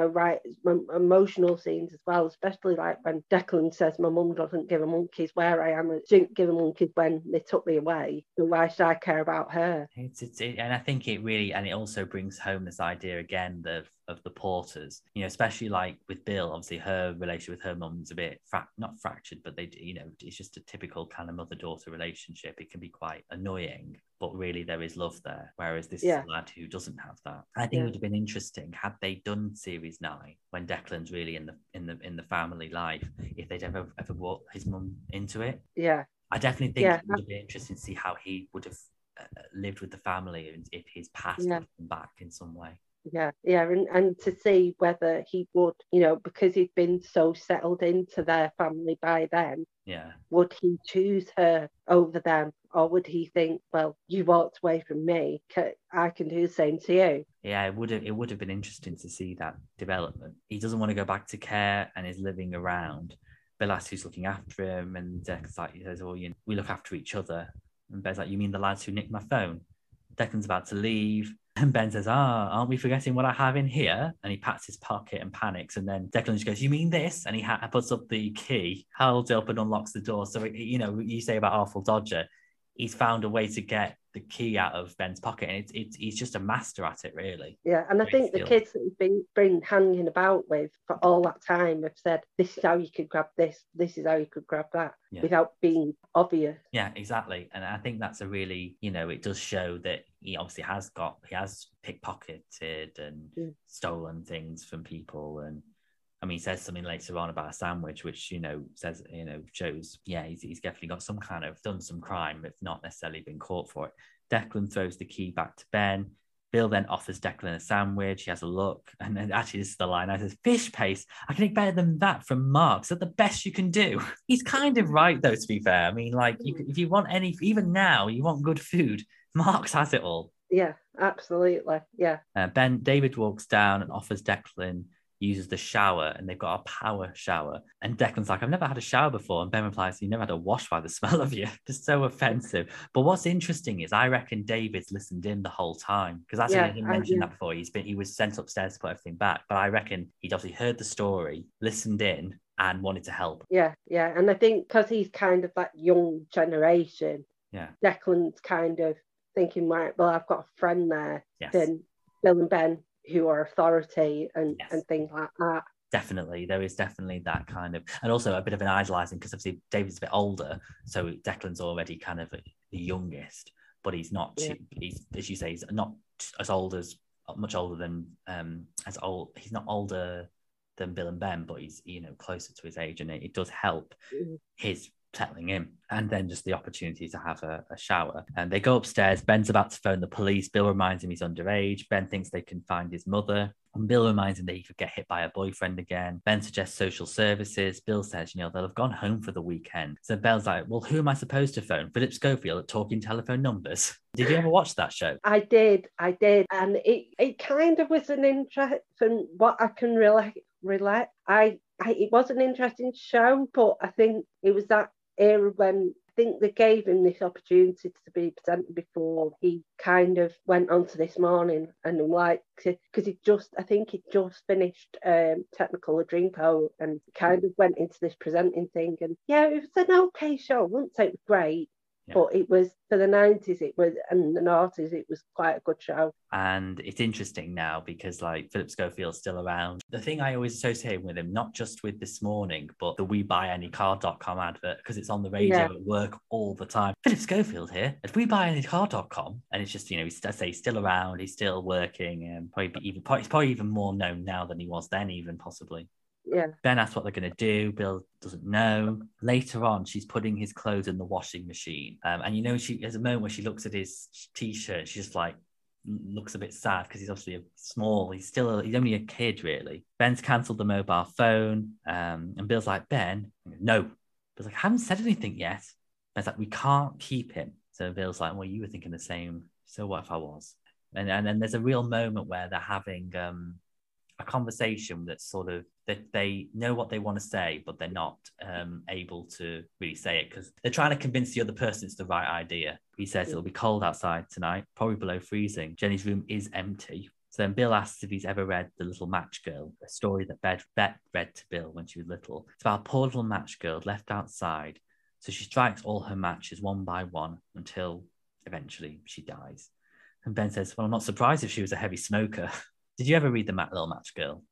emotional scenes as well, especially like when Declan says, my mum doesn't give a monkey's where I am, she didn't give a monkey's when they took me away, so why should I care about her? And I think it really, and it also brings home this idea again of the Porters, especially like with Bill. Obviously her relationship with her mum's a bit not fractured, but it's just a typical kind of mother-daughter relationship. It can be quite annoying, but really there is love there, whereas this is a lad who doesn't have that. I think it would have been interesting had they done series 9 when Declan's really in the family life, if they'd ever brought his mum into it. I definitely think it would have been interesting to see how he would have lived with the family, and if his past would come back in some way. And to see whether he would, because he'd been so settled into their family by then, would he choose her over them, or would he think, well, you walked away from me, I can do the same to you? It would have been interesting to see that development. He doesn't want to go back to care and is living around. Bill asks who's looking after him, and Declan's like, he says, we look after each other. And Ben's like, you mean the lads who nicked my phone? Declan's about to leave. And Ben says, aren't we forgetting what I have in here? And he pats his pocket and panics. And then Declan just goes, you mean this? And he puts up the key, holds it up and unlocks the door. So, you say about Artful Dodger, he's found a way to get the key out of Ben's pocket. And he's just a master at it, really. Yeah, and I think the kids that he's been hanging about with for all that time have said, this is how you could grab this is how you could grab that, without being obvious. Yeah, exactly. And I think that's a really, it does show that he obviously has pickpocketed and stolen things from people. And I mean, he says something later on about a sandwich, which, shows, he's definitely got some kind of done some crime, if not necessarily been caught for it. Declan throws the key back to Ben. Bill then offers Declan a sandwich. He has a look. And then actually, this is the line. I says, fish paste. I can eat better than that from Mark's. Is that the best you can do? He's kind of right, though, to be fair. I mean, like, if you want even now, you want good food, Mark's has it all. Yeah, absolutely. Yeah. David walks down and offers Declan, uses the shower, and they've got a power shower. And Declan's like, I've never had a shower before. And Ben replies, you never had a wash by the smell of you. Just so offensive. But what's interesting is I reckon David's listened in the whole time, because that's he mentioned that before. He was sent upstairs to put everything back. But I reckon he'd obviously heard the story, listened in, and wanted to help. Yeah. And I think because he's kind of that young generation, Declan's kind of thinking, right, well, I've got a friend there, then Bill and Ben, who are authority and things like that. Definitely. There is definitely that kind of, and also a bit of an idolizing, because obviously David's a bit older, so Declan's already kind of the youngest, but he's not he's, as you say, he's not as old as, much older than he's not older than Bill and Ben, but he's, you know, closer to his age, and it does help his settling in. And then just the opportunity to have a shower. And they go upstairs. Ben's about to phone the police. Bill reminds him he's underage. Ben thinks they can find his mother. And Bill reminds him that he could get hit by a boyfriend again. Ben suggests social services. Bill says, you know, they'll have gone home for the weekend. So Bell's like, well, who am I supposed to phone? Philip Schofield at Talking Telephone Numbers. Did you ever watch that show? I did. And it kind of was an interest, from what I can relate. It was an interesting show, but I think it was that era when I think they gave him this opportunity to be presented before he kind of went on to This Morning, and like, because I think he just finished Technicolor Dreamcoat and kind of went into this presenting thing, and it was an okay show. I wouldn't say it was great, but it was, for the 90s, it was, and the noughties, it was quite a good show. And it's interesting now because, like, Philip Schofield's still around. The thing I always associate with him, not just with This Morning, but the WeBuyAnyCar.com advert, because it's on the radio at work all the time. Philip Schofield here at WeBuyAnyCar.com. And it's just, you know, he's still around, he's still working, and he's probably even more known now than he was then, even possibly. Yeah. Ben asks what they're going to do. Bill doesn't know. Later on, she's putting his clothes in the washing machine. And, you know, there's a moment where she looks at his T-shirt. She just, like, looks a bit sad because he's obviously small. He's only a kid, really. Ben's cancelled the mobile phone. And Bill's like, Ben, no. Bill's like, I haven't said anything yet. Ben's like, we can't keep him. So Bill's like, well, you were thinking the same. So what if I was? And then there's a real moment where they're having a conversation that's sort of, that they know what they want to say, but they're not able to really say it because they're trying to convince the other person it's the right idea. He says it'll be cold outside tonight, probably below freezing. Jenny's room is empty. So then Bill asks if he's ever read The Little Match Girl, a story that Bet read to Bill when she was little. It's about a poor little match girl left outside. So she strikes all her matches one by one until eventually she dies. And Ben says, well, I'm not surprised if she was a heavy smoker. Did you ever read The Little Match Girl?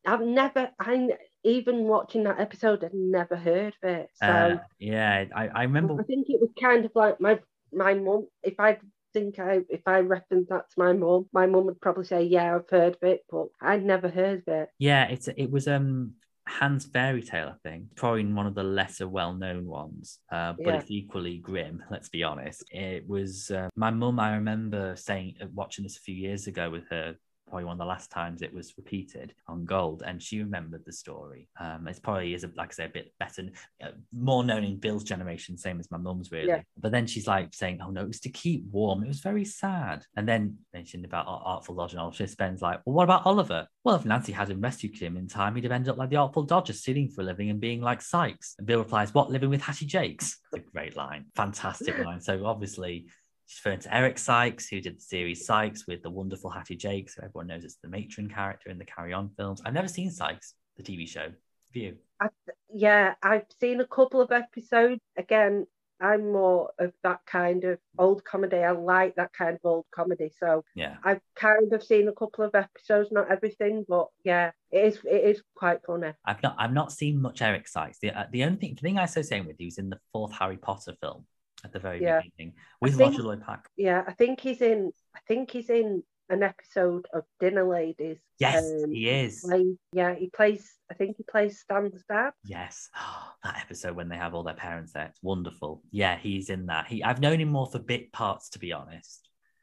Even watching that episode, I'd never heard of it. So I remember. I think it was kind of like my mum. If I referenced that to my mum would probably say, yeah, I've heard of it, but I'd never heard of it. Yeah, it was Hans Fairy Tale, I think. Probably one of the lesser well-known ones, but it's equally grim, let's be honest. It was my mum, I remember watching this a few years ago with her, probably one of the last times it was repeated on Gold, and she remembered the story. It's probably like I say, a bit better, more known in Bill's generation, same as my mum's, really. Yeah. But then she's like saying, "Oh no, it was to keep warm. It was very sad." And then mentioned about Artful Dodger and all this. Ben's like, "Well, what about Oliver? Well, if Nancy hadn't rescued him in time, he'd have ended up like the Artful Dodger, stealing for a living and being like Sykes." And Bill replies, "What, living with Hattie Jakes?" It's a great line, fantastic line. So obviously, she's referring to Eric Sykes, who did the series Sykes with the wonderful Hattie Jakes, who everyone knows as the matron character in the Carry On films. I've never seen Sykes, the TV show. Have you? I've seen a couple of episodes. Again, I'm more of that kind of old comedy. I like that kind of old comedy. So yeah, I've kind of seen a couple of episodes, not everything, but yeah, it is quite funny. I've not seen much Eric Sykes. The only thing I associate with, he was in the fourth Harry Potter film at the very beginning with Roger Lloyd Pack. Yeah, I think he's in an episode of Dinner Ladies. Yes, he is. He plays Stan's dad. Yes. That episode when they have all their parents there, it's wonderful. Yeah, he's in that. I've known him more for bit parts, to be honest.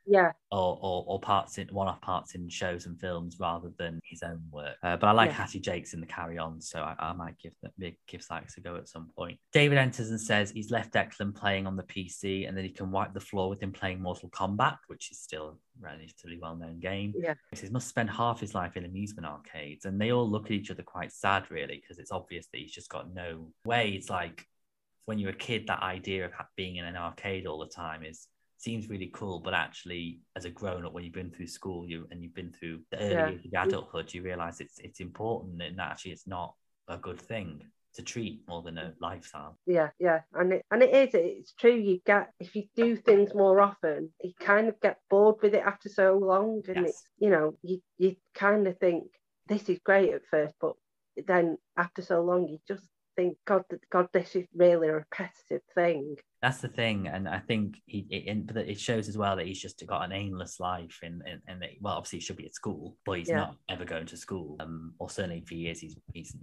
Yeah. or parts in one-off parts in shows and films rather than his own work. But I like Hattie Jakes in the Carry On, so I might give Sykes a go at some point. David enters and says he's left Declan playing on the PC, and then he can wipe the floor with him playing Mortal Kombat, which is still a relatively well-known game. Yeah. He says he must spend half his life in amusement arcades, and they all look at each other quite sad, really, because it's obvious that he's just got no way. It's like when you're a kid, that idea of being in an arcade all the time seems really cool, but actually, as a grown-up, when you've been through school and you've been through the early years of adulthood, you realise it's important, and actually it's not a good thing to treat more than a lifestyle. Yeah, and it's true. You get, if you do things more often, you kind of get bored with it after so long, and it's, you know, you kind of think this is great at first, but then after so long, you just think, God, this is really a repetitive thing. That's the thing, and I think it shows as well that he's just got an aimless life, and well, obviously he should be at school, but he's not ever going to school, or certainly for years he's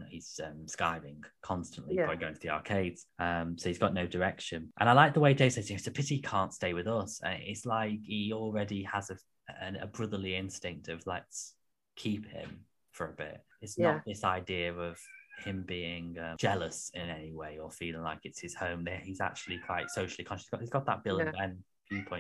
skiving constantly, probably going to the arcades. So he's got no direction, and I like the way Dave says, it's a pity he can't stay with us. It's like he already has a brotherly instinct of let's keep him for a bit. It's not this idea of him being jealous in any way or feeling like it's his home. There, he's actually quite socially conscious. He's got that Bill and Ben viewpoint.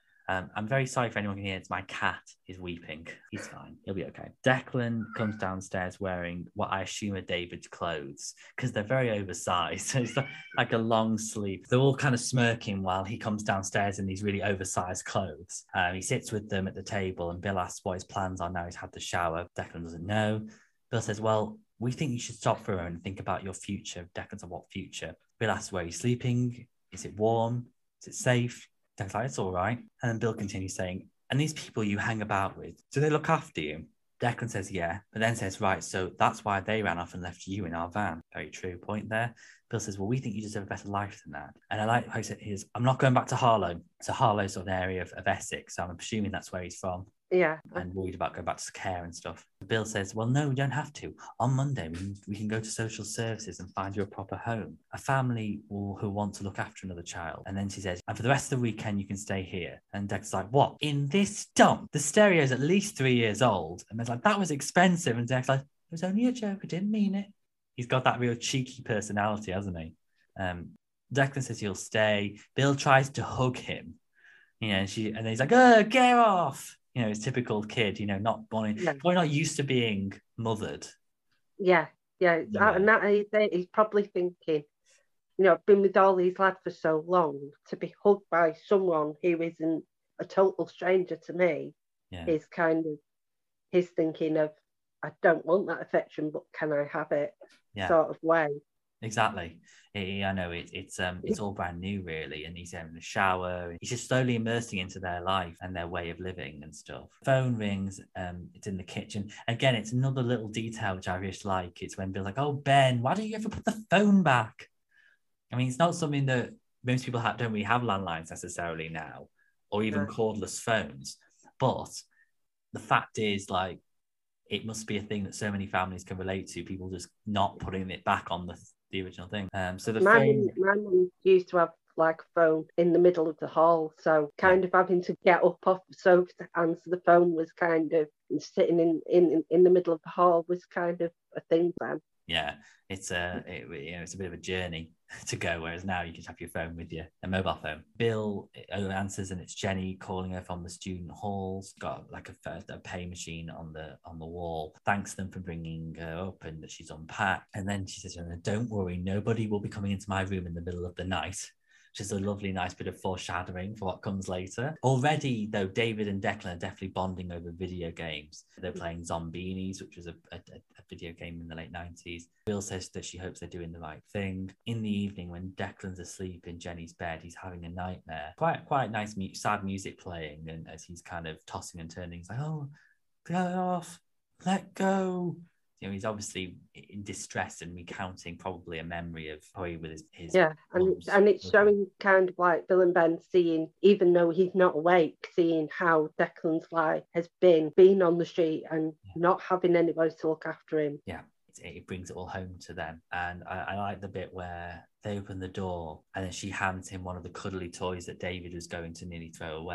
I'm very sorry for anyone can hear. It's my cat is weeping. He's fine. He'll be okay. Declan comes downstairs wearing what I assume are David's clothes, because they're very oversized. So it's like a long sleeve. They're all kind of smirking while he comes downstairs in these really oversized clothes. He sits with them at the table, and Bill asks what his plans are now he's had the shower. Declan doesn't know. Bill says, well, we think you should stop for a moment and think about your future. Declan's like, what future? Bill asks, where are you sleeping? Is it warm? Is it safe? Declan's like, it's all right. And then Bill continues saying, and these people you hang about with, do they look after you? Declan says, yeah, but then says, right, so that's why they ran off and left you in our van. Very true point there. Bill says, well, we think you deserve a better life than that. And I like how he said, I'm not going back to Harlow. So Harlow's sort of an area of Essex, so I'm assuming that's where he's from. Yeah. And worried about going back to care and stuff. Bill says, well, no, we don't have to. On Monday, we can go to social services and find you a proper home. A family who want to look after another child. And then she says, and for the rest of the weekend, you can stay here. And Dec's like, what? In this dump? The stereo's at least 3 years old. And Ben's like, that was expensive. And Dec's like, it was only a joke. I didn't mean it. He's got that real cheeky personality, hasn't he? Declan says he'll stay. Bill tries to hug him. You know, and he's like, oh, get off. You know, it's typical kid, you know, not probably not used to being mothered. Yeah. And that he's probably thinking, you know, been with all these lads for so long, to be hugged by someone who isn't a total stranger to me is kind of his thinking of, I don't want that affection, but can I have it? Sort of way. Exactly. I know it's all brand new, really, and he's having a shower. He's just slowly immersing into their life and their way of living and stuff. Phone rings. It's in the kitchen. Again, it's another little detail which I just like. It's when Bill's like, "Oh, Ben, why don't you ever put the phone back?" I mean, it's not something that most people don't really have landlines necessarily now, or even cordless phones. But the fact is, like, it must be a thing that so many families can relate to. People just not putting it back on the original thing. So my mum used to have like a phone in the middle of the hall, so kind of having to get up off the sofa to answer the phone was kind of, sitting in the middle of the hall was kind of a thing then. Yeah, it's it's a bit of a journey to go, whereas now you just have your phone with you, a mobile phone. Bill answers, and it's Jenny calling her from the student halls. Got like a pay machine on the wall. Thanks them for bringing her up and that she's unpacked. And then she says, "Don't worry, nobody will be coming into my room in the middle of the night." Which is a lovely, nice bit of foreshadowing for what comes later. Already, though, David and Declan are definitely bonding over video games. They're playing Zombinis, which was a video game in the late 90s. Bill says that she hopes they're doing the right thing. In the evening, when Declan's asleep in Jenny's bed, he's having a nightmare. Quite nice, sad music playing, and as he's kind of tossing and turning, he's like, "Oh, go off, let go." You know, he's obviously in distress and recounting probably a memory of probably with his and it's showing kind of like Bill and Ben seeing, even though he's not awake, seeing how Declan's life has been on the street and not having anybody to look after him. Yeah, it brings it all home to them. And I like the bit where they open the door and then she hands him one of the cuddly toys that David was going to nearly throw away.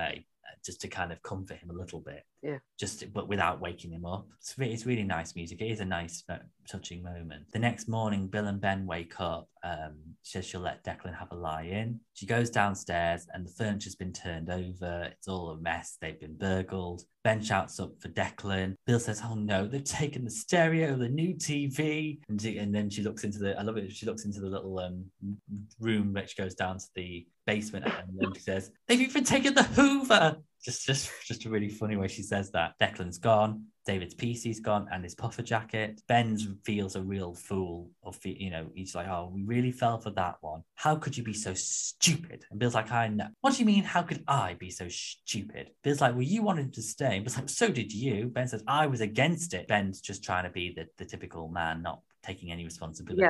just to kind of comfort him a little bit. Yeah. But without waking him up. It's really nice music. It is a nice, touching moment. The next morning, Bill and Ben wake up. She says she'll let Declan have a lie in. She goes downstairs and the furniture's been turned over. It's all a mess. They've been burgled. Ben shouts up for Declan. Bill says, "Oh no, they've taken the stereo, the new TV." And then she looks into I love it. She looks into the little room which goes down to the basement, and then she says, "They've even taken the Hoover." Just a really funny way she says that. Declan's gone. David's PC's gone, and his puffer jacket. Ben feels a real fool. He's like, "Oh, we really fell for that one. How could you be so stupid?" And Bill's like, "I know." "What do you mean? How could I be so stupid?" Bill's like, "Well, you wanted him to stay." Bill's like, "So did you." Ben says, "I was against it." Ben's just trying to be the typical man, not taking any responsibility.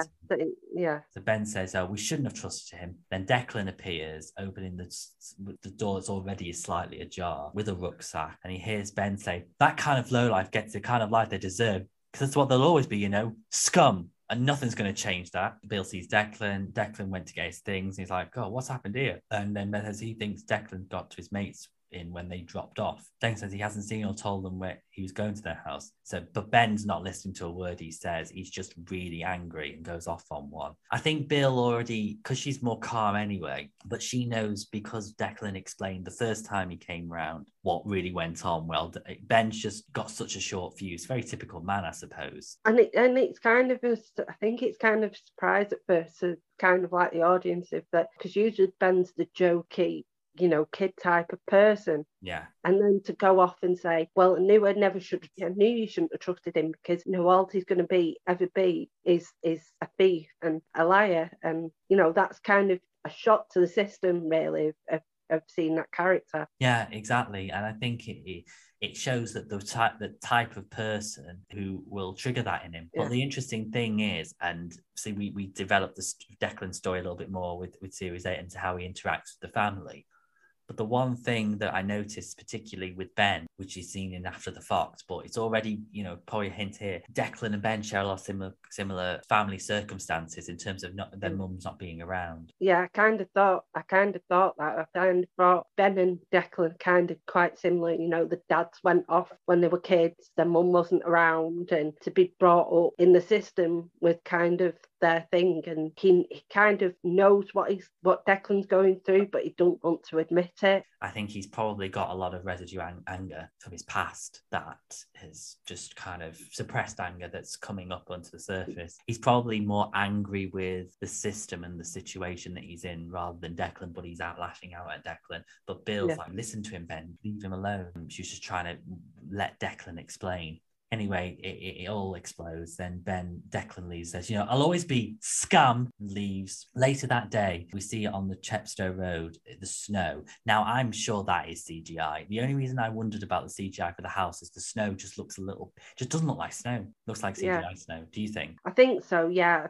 So Ben says, "Oh, we shouldn't have trusted him." Then Declan appears, opening the door that's already slightly ajar with a rucksack, and he hears Ben say, "That kind of lowlife gets the kind of life they deserve, because that's what they'll always be, scum. And nothing's going to change that." Bill sees Declan. Declan went to get his things. And he's like, "God, what's happened here?" And then Ben says he thinks Declan got to his mates in when they dropped off. Declan says he hasn't seen or told them where he was going to their house. But Ben's not listening to a word he says. He's just really angry and goes off on one. I think Bill already, because she's more calm anyway, but she knows because Declan explained the first time he came round what really went on. Well, Ben's just got such a short fuse. Very typical man, I suppose. And it's kind of I think it's kind of a surprise at first to kind of like the audience, if that, because usually Ben's the jokey, kid type of person. Yeah. And then to go off and say, "Well, I knew you shouldn't have trusted him, because all he's going to ever be is a thief and a liar." And, that's kind of a shock to the system, really, of seeing that character. Yeah, exactly. And I think it shows that the type of person who will trigger that in him. Yeah. But the interesting thing is, and see, we developed the Declan story a little bit more with Series 8 into how he interacts with the family. But the one thing that I noticed, particularly with Ben, which is seen in After the Fox, but it's already, probably a hint here, Declan and Ben share a lot of similar family circumstances in terms of their mums not being around. Yeah, I kind of thought that. I kind of thought Ben and Declan kind of quite similar. The dads went off when they were kids, their mum wasn't around, and to be brought up in the system with kind of their thing, and he kind of knows what Declan's going through, but he don't want to admit it. I think he's probably got a lot of residue anger from his past that has just kind of suppressed anger that's coming up onto the surface. He's probably more angry with the system and the situation that he's in rather than Declan, but he's lashing out at Declan. But Bill's like, "Listen to him, Ben, leave him alone." She's just trying to let Declan explain. Anyway, it all explodes. Then Declan leaves, says, "I'll always be scum," and leaves. Later that day, we see it on the Chepstow Road, the snow. Now, I'm sure that is CGI. The only reason I wondered about the CGI for the house is the snow just doesn't look like snow. Looks like CGI snow. Do you think? I think so, yeah.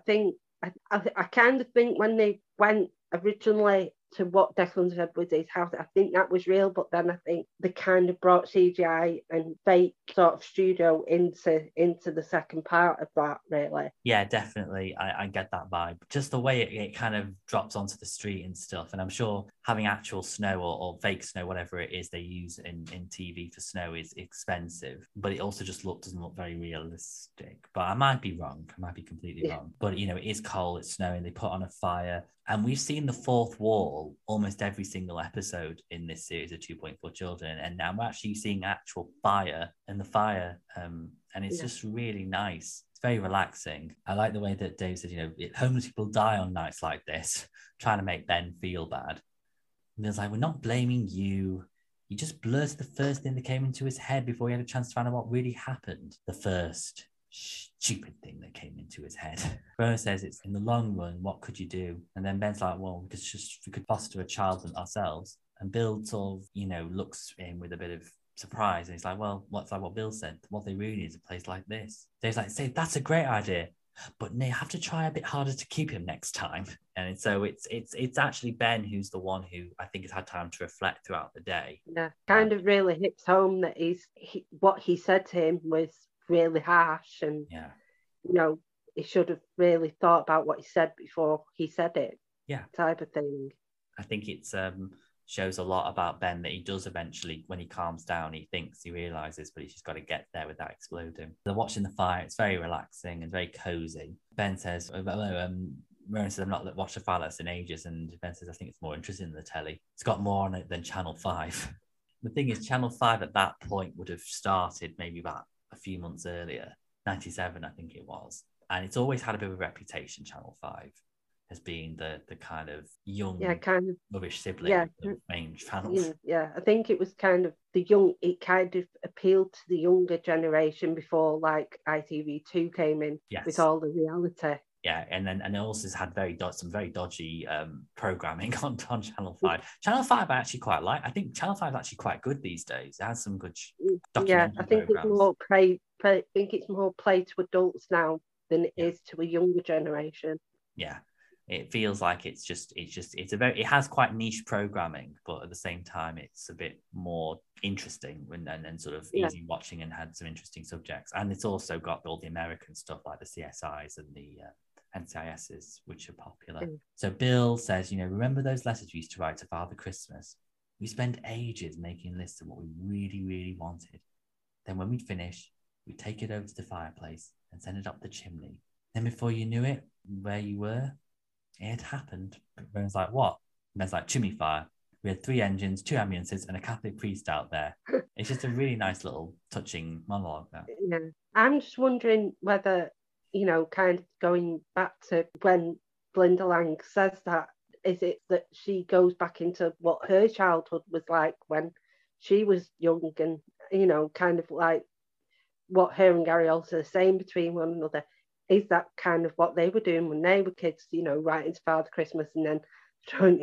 I kind of think when they went originally to what Declan said with his house, I think that was real, but then I think they kind of brought CGI and fake sort of studio into the second part of that, really. Yeah, definitely. I get that vibe. Just the way it kind of drops onto the street and stuff. And I'm sure having actual snow or fake snow, whatever it is they use in TV for snow, is expensive. But it also just doesn't look very realistic. But I might be wrong. I might be completely wrong. But, it is cold, it's snowing, they put on a fire. And we've seen the fourth wall almost every single episode in this series of 2.4 Children. And now we're actually seeing actual fire and the fire. And it's just really nice. It's very relaxing. I like the way that Dave said, homeless people die on nights like this, trying to make Ben feel bad. And Bill's like, "We're not blaming you. He just blurted the first thing that came into his head before he had a chance to find out what really happened. The first stupid thing that came into his head." Bro says, "It's in the long run, what could you do?" And then Ben's like, "Well, we could foster a child ourselves." And Bill sort of, looks at him with a bit of surprise. And he's like, "Well, what's like what Bill said? What they really need is a place like this." Dave's like, "Say, that's a great idea, but you have to try a bit harder to keep him next time." And so it's actually Ben who's the one who I think has had time to reflect throughout the day. Yeah, kind of really hits home that what he said to him was really harsh, and he should have really thought about what he said before he said it. Yeah, type of thing. I think it's shows a lot about Ben, that he does eventually, when he calms down, he realizes, but he's just got to get there without exploding. They're watching the fire. It's very relaxing and very cozy. Ben says, Ronan says, I've not watched a fire like this in ages. And Ben says, I think it's more interesting than the telly. It's got more on it than Channel 5. The thing is, Channel 5 at that point would have started maybe about a few months earlier, 97, I think it was. And it's always had a bit of a reputation, Channel 5, as being the kind of young, kind of rubbish sibling of the main channels. Yeah, I think it was kind of it kind of appealed to the younger generation before like ITV2 came in with all the reality. Yeah, and it also has had some very dodgy programming on Channel 5. Channel 5 I actually quite like. I think Channel 5 is actually quite good these days. It has some good documentary I think programs. it's more play to adults now than it is to a younger generation. Yeah. It feels like it has quite niche programming, but at the same time, it's a bit more interesting and sort of easy watching, and had some interesting subjects. And it's also got all the American stuff like the CSIs and the NCISs, which are popular. So Bill says, remember those letters we used to write to Father Christmas? We spent ages making lists of what we really, really wanted. Then when we'd finish, we'd take it over to the fireplace and send it up the chimney. Then before you knew it, where you were, it had happened. Everyone's like, what? Ben's like, chimney fire. We had 3 engines, 2 ambulances, and a Catholic priest out there. It's just a really nice little touching monologue now. Yeah. I'm just wondering whether, kind of going back to when Belinda Lang says that, is it that she goes back into what her childhood was like when she was young, and, kind of like what her and Gary Olsen are saying between one another? Is that kind of what they were doing when they were kids, writing to Father Christmas and then thrown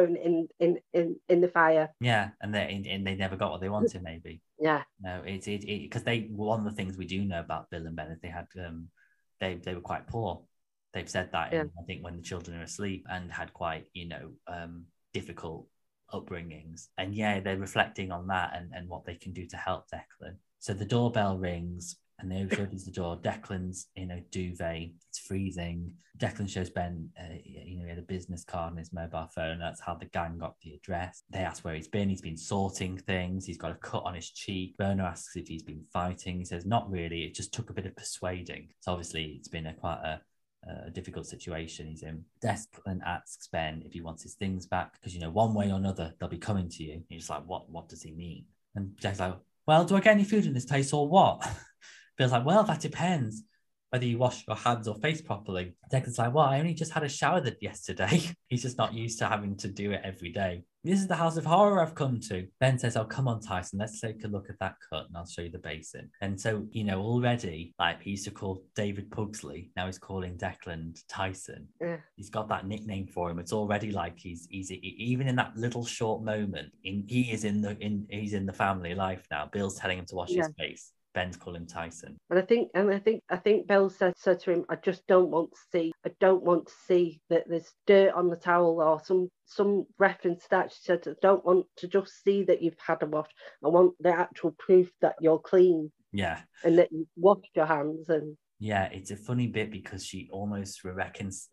in the fire? Yeah, and they never got what they wanted, maybe. Yeah. No, it's because one of the things we do know about Bill and Ben is they had they were quite poor. They've said that I think when the children are asleep, and had quite difficult upbringings. And they're reflecting on that and what they can do to help Declan. So the doorbell rings. And they opens the door. Declan's in a duvet. It's freezing. Declan shows Ben, he had a business card on his mobile phone. That's how the gang got the address. They ask where he's been. He's been sorting things. He's got a cut on his cheek. Werner asks if he's been fighting. He says, not really. It just took a bit of persuading. So obviously it's been quite a difficult situation he's in. Declan asks Ben if he wants his things back because, one way or another, they'll be coming to you. He's like, what does he mean? And Declan's like, well, do I get any food in this place or what? Bill's like, well, that depends whether you wash your hands or face properly. Declan's like, well, I only just had a shower yesterday. He's just not used to having to do it every day. This is the house of horror I've come to. Ben says, oh, come on, Tyson, let's take a look at that cut and I'll show you the basin. And so, already, like, he used to call David Pugsley. Now he's calling Declan Tyson. Yeah. He's got that nickname for him. It's already like he's even in that little short moment, he's in the family life now. Bill's telling him to wash his face. Ben's calling him Tyson. And I think Bill said to him, I don't want to see that there's dirt on the towel or some reference to that. She said, I don't want to just see that you've had a wash. I want the actual proof that you're clean. Yeah. And that you've washed your hands. And yeah, it's a funny bit because she almost recounts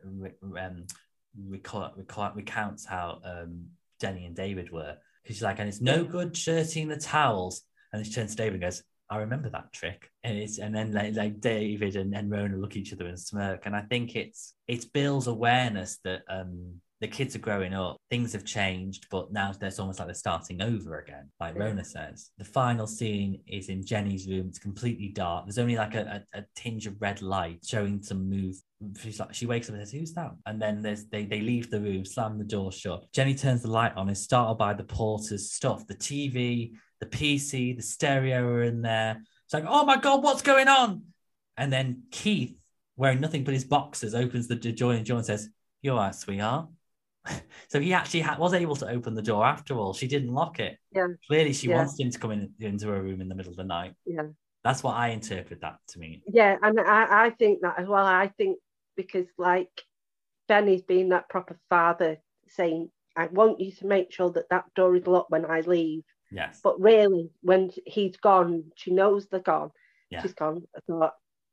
how Jenny and David were. She's like, and it's no good shirting the towels. And she turns to David and goes, I remember that trick. And then like David and Rona look at each other and smirk. And I think it's Bill's awareness that the kids are growing up, things have changed, but now it's almost like they're starting over again, like Rona says. The final scene is in Jenny's room. It's completely dark. There's only like a tinge of red light showing some move. She wakes up and says, who's that? And then they leave the room, slam the door shut. Jenny turns the light on, is startled by the porter's stuff, the TV, the PC, the stereo are in there. It's like, oh my God, what's going on? And then Keith, wearing nothing but his boxers, opens the door and says, you're right, sweetheart. So he actually was able to open the door after all. She didn't lock it. Yeah. Clearly she wants him to come into her room in the middle of the night. Yeah. That's what I interpret that to mean. Yeah, and I think that as well. I think because like Benny's being that proper father saying, I want you to make sure that door is locked when I leave. Yes. But really, when he's gone, she knows they're gone. Yeah. She's gone. I thought,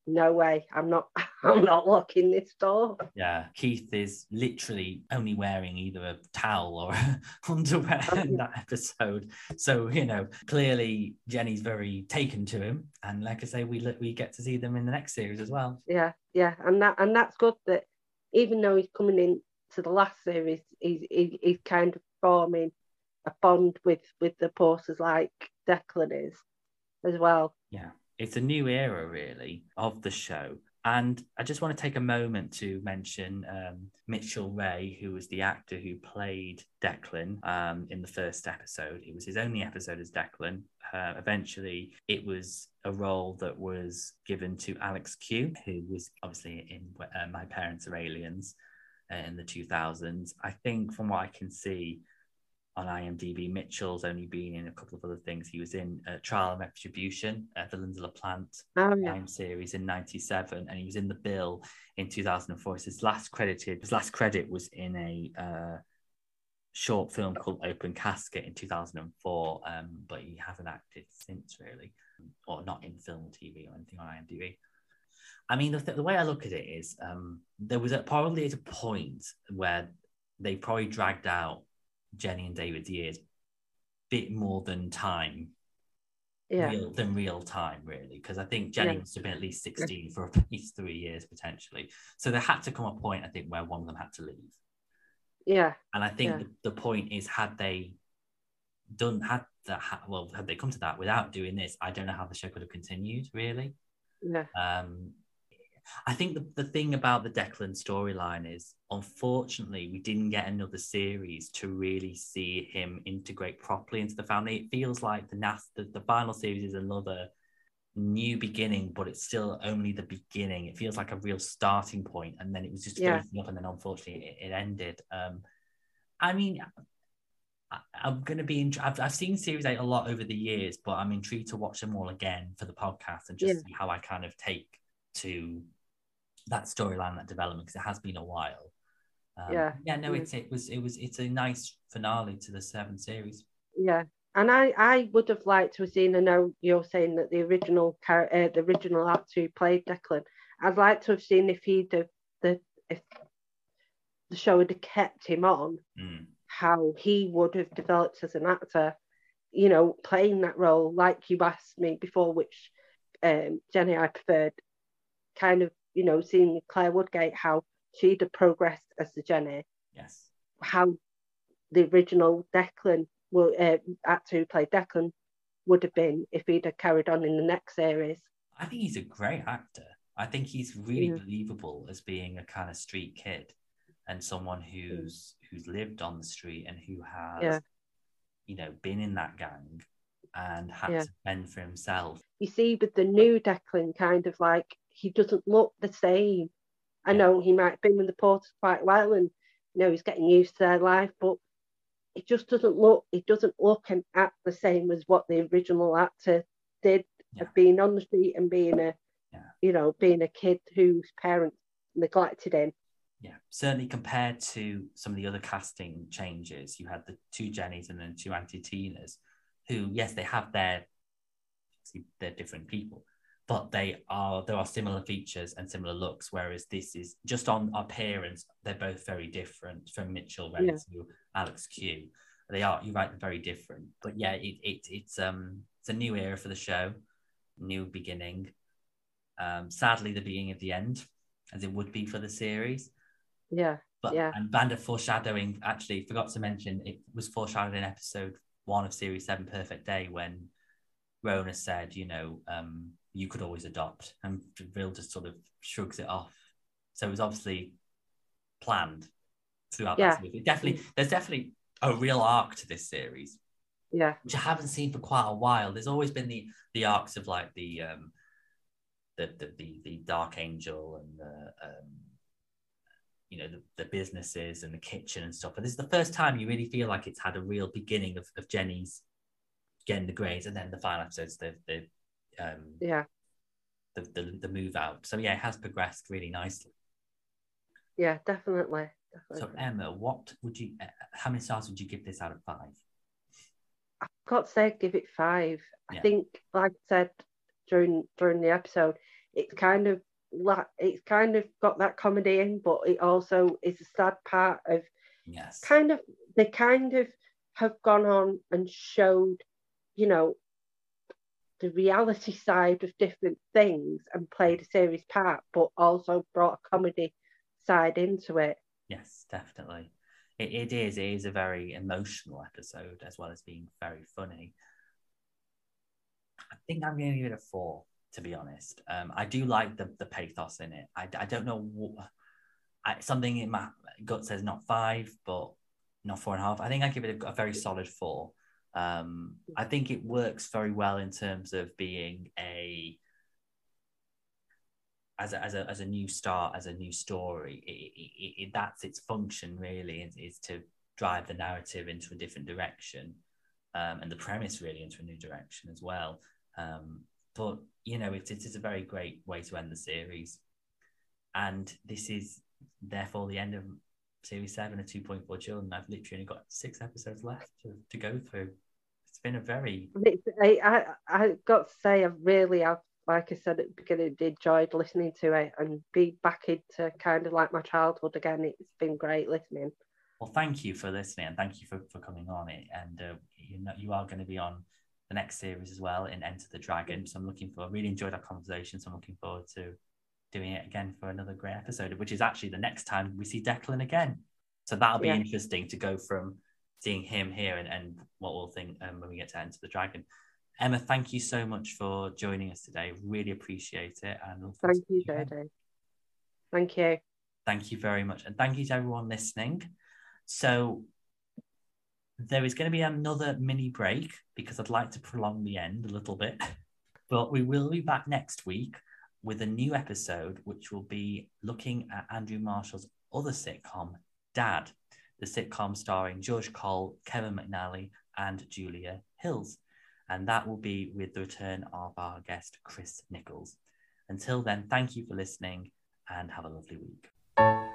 no way, I'm not I'm not locking this door. Yeah, Keith is literally only wearing either a towel or underwear in that episode. So, clearly Jenny's very taken to him. And like I say, we get to see them in the next series as well. Yeah. And that's good that even though he's coming in to the last series, he's kind of forming a bond with the Porters like Declan is as well. Yeah, it's a new era, really, of the show. And I just want to take a moment to mention Mitchell Ray, who was the actor who played Declan in the first episode. It was his only episode as Declan. Eventually, it was a role that was given to Alex Q, who was obviously in My Parents Are Aliens in the 2000s. I think from what I can see on IMDb, Mitchell's only been in a couple of other things. He was in Trial and Retribution, the Linda LaPlante series in 97, and he was in The Bill in 2004. His last credit was in a short film called Open Casket in 2004, but he hasn't acted since, really, or not in film or TV or anything on IMDb. I mean, the way I look at it is there was probably at a point where they probably dragged out Jenny and David's years a bit more than time, real time, really, because I think Jenny must have been at least 16 for at least 3 years potentially. So there had to come a point, I think, where one of them had to leave. Yeah. And I think the point is, had they come to that without doing this, I don't know how the show could have continued, really. Yeah. I think the thing about the Declan storyline is, unfortunately, we didn't get another series to really see him integrate properly into the family. It feels like the final series is another new beginning, but it's still only the beginning. It feels like a real starting point, and then it was just finishing up, and then unfortunately it ended. I mean, I'm going to be I've seen Series 8 a lot over the years, but I'm intrigued to watch them all again for the podcast and just see how I kind of take to that storyline, that development, because it has been a while. It's a nice finale to the 7 series. Yeah, and I would have liked to have seen. I know you're saying that the original actor who played Declan, I'd like to have seen if if the show had kept him on, how he would have developed as an actor, playing that role. Like you asked me before, which Jenny I preferred, kind of, seeing Claire Woodgate, how she'd have progressed as the Jenny. Yes. How the original Declan, actor who played Declan, would have been if he'd have carried on in the next series. I think he's a great actor. I think he's really believable as being a kind of street kid and someone who's lived on the street and who has, been in that gang and had to fend for himself. You see, with the new Declan, kind of like, he doesn't look the same. I know he might have been with the Porters quite well, and he's getting used to their life, but it just doesn't look and act the same as what the original actor did, of being on the street and being a kid whose parents neglected him. Yeah, certainly compared to some of the other casting changes, you had the 2 Jennys and then 2 Auntie Tinas, who, yes, they have they're different people, but there are similar features and similar looks, whereas this is just on appearance, they're both very different, from Mitchell Ray to Alex Q. They are, you're right, they're very different. But yeah, it's a new era for the show, new beginning. Sadly, the beginning of the end, as it would be for the series. And band of foreshadowing, actually forgot to mention, it was foreshadowed in episode 1 of Series 7, Perfect Day, when Rona said, you could always adopt, and Bill just sort of shrugs it off. So it was obviously planned throughout that series. There's definitely a real arc to this series, which I haven't seen for quite a while. There's always been the arcs of like the Dark Angel and the businesses and the kitchen and stuff. But this is the first time you really feel like it's had a real beginning of Jenny's getting the grades, and then the final episodes, the move out. So yeah, it has progressed really nicely. Yeah, definitely. So Emma, how many stars would you give this out of 5? I've got to say, give it 5. I think, like I said during the episode, it's kind of got that comedy in, but it also is a sad part of yes, they kind of have gone on and showed, you know, the reality side of different things and played a serious part, but also brought a comedy side into it. yes, definitely. It is a very emotional episode as well as being very funny. I think I'm going to give it a 4, to be honest. I do like the pathos in it. I don't know something in my gut says not 5, but not 4.5. I think I give it a very solid 4. I think it works very well in terms of being as a new start, as a new story. That's its function really, is to drive the narrative into a different direction, and the premise really into a new direction as well. But you know, it's a very great way to end the series, and this is therefore the end of series 7 of 2.4 Children. I've literally only got 6 episodes left to go through. It's been a very... I got to say, I've like I said at the beginning, enjoyed listening to it and be back into kind of like my childhood again. It's been great listening. Well, thank you for listening, and thank you for coming on it. And you are going to be on the next series as well in Enter the Dragon. So I really enjoyed our conversation. So I'm looking forward to doing it again for another great episode, which is actually the next time we see Declan again. So that'll be interesting to go from seeing him here and what we'll think when we get to Enter the Dragon. Emma, thank you so much for joining us today. Really appreciate it. And thank you, Jodie. Thank you. Thank you very much. And thank you to everyone listening. So there is going to be another mini break because I'd like to prolong the end a little bit. But we will be back next week with a new episode, which will be looking at Andrew Marshall's other sitcom, Dad, the sitcom starring George Cole, Kevin McNally, and Julia Hills. And that will be with the return of our guest, Chris Nichols. Until then, thank you for listening and have a lovely week.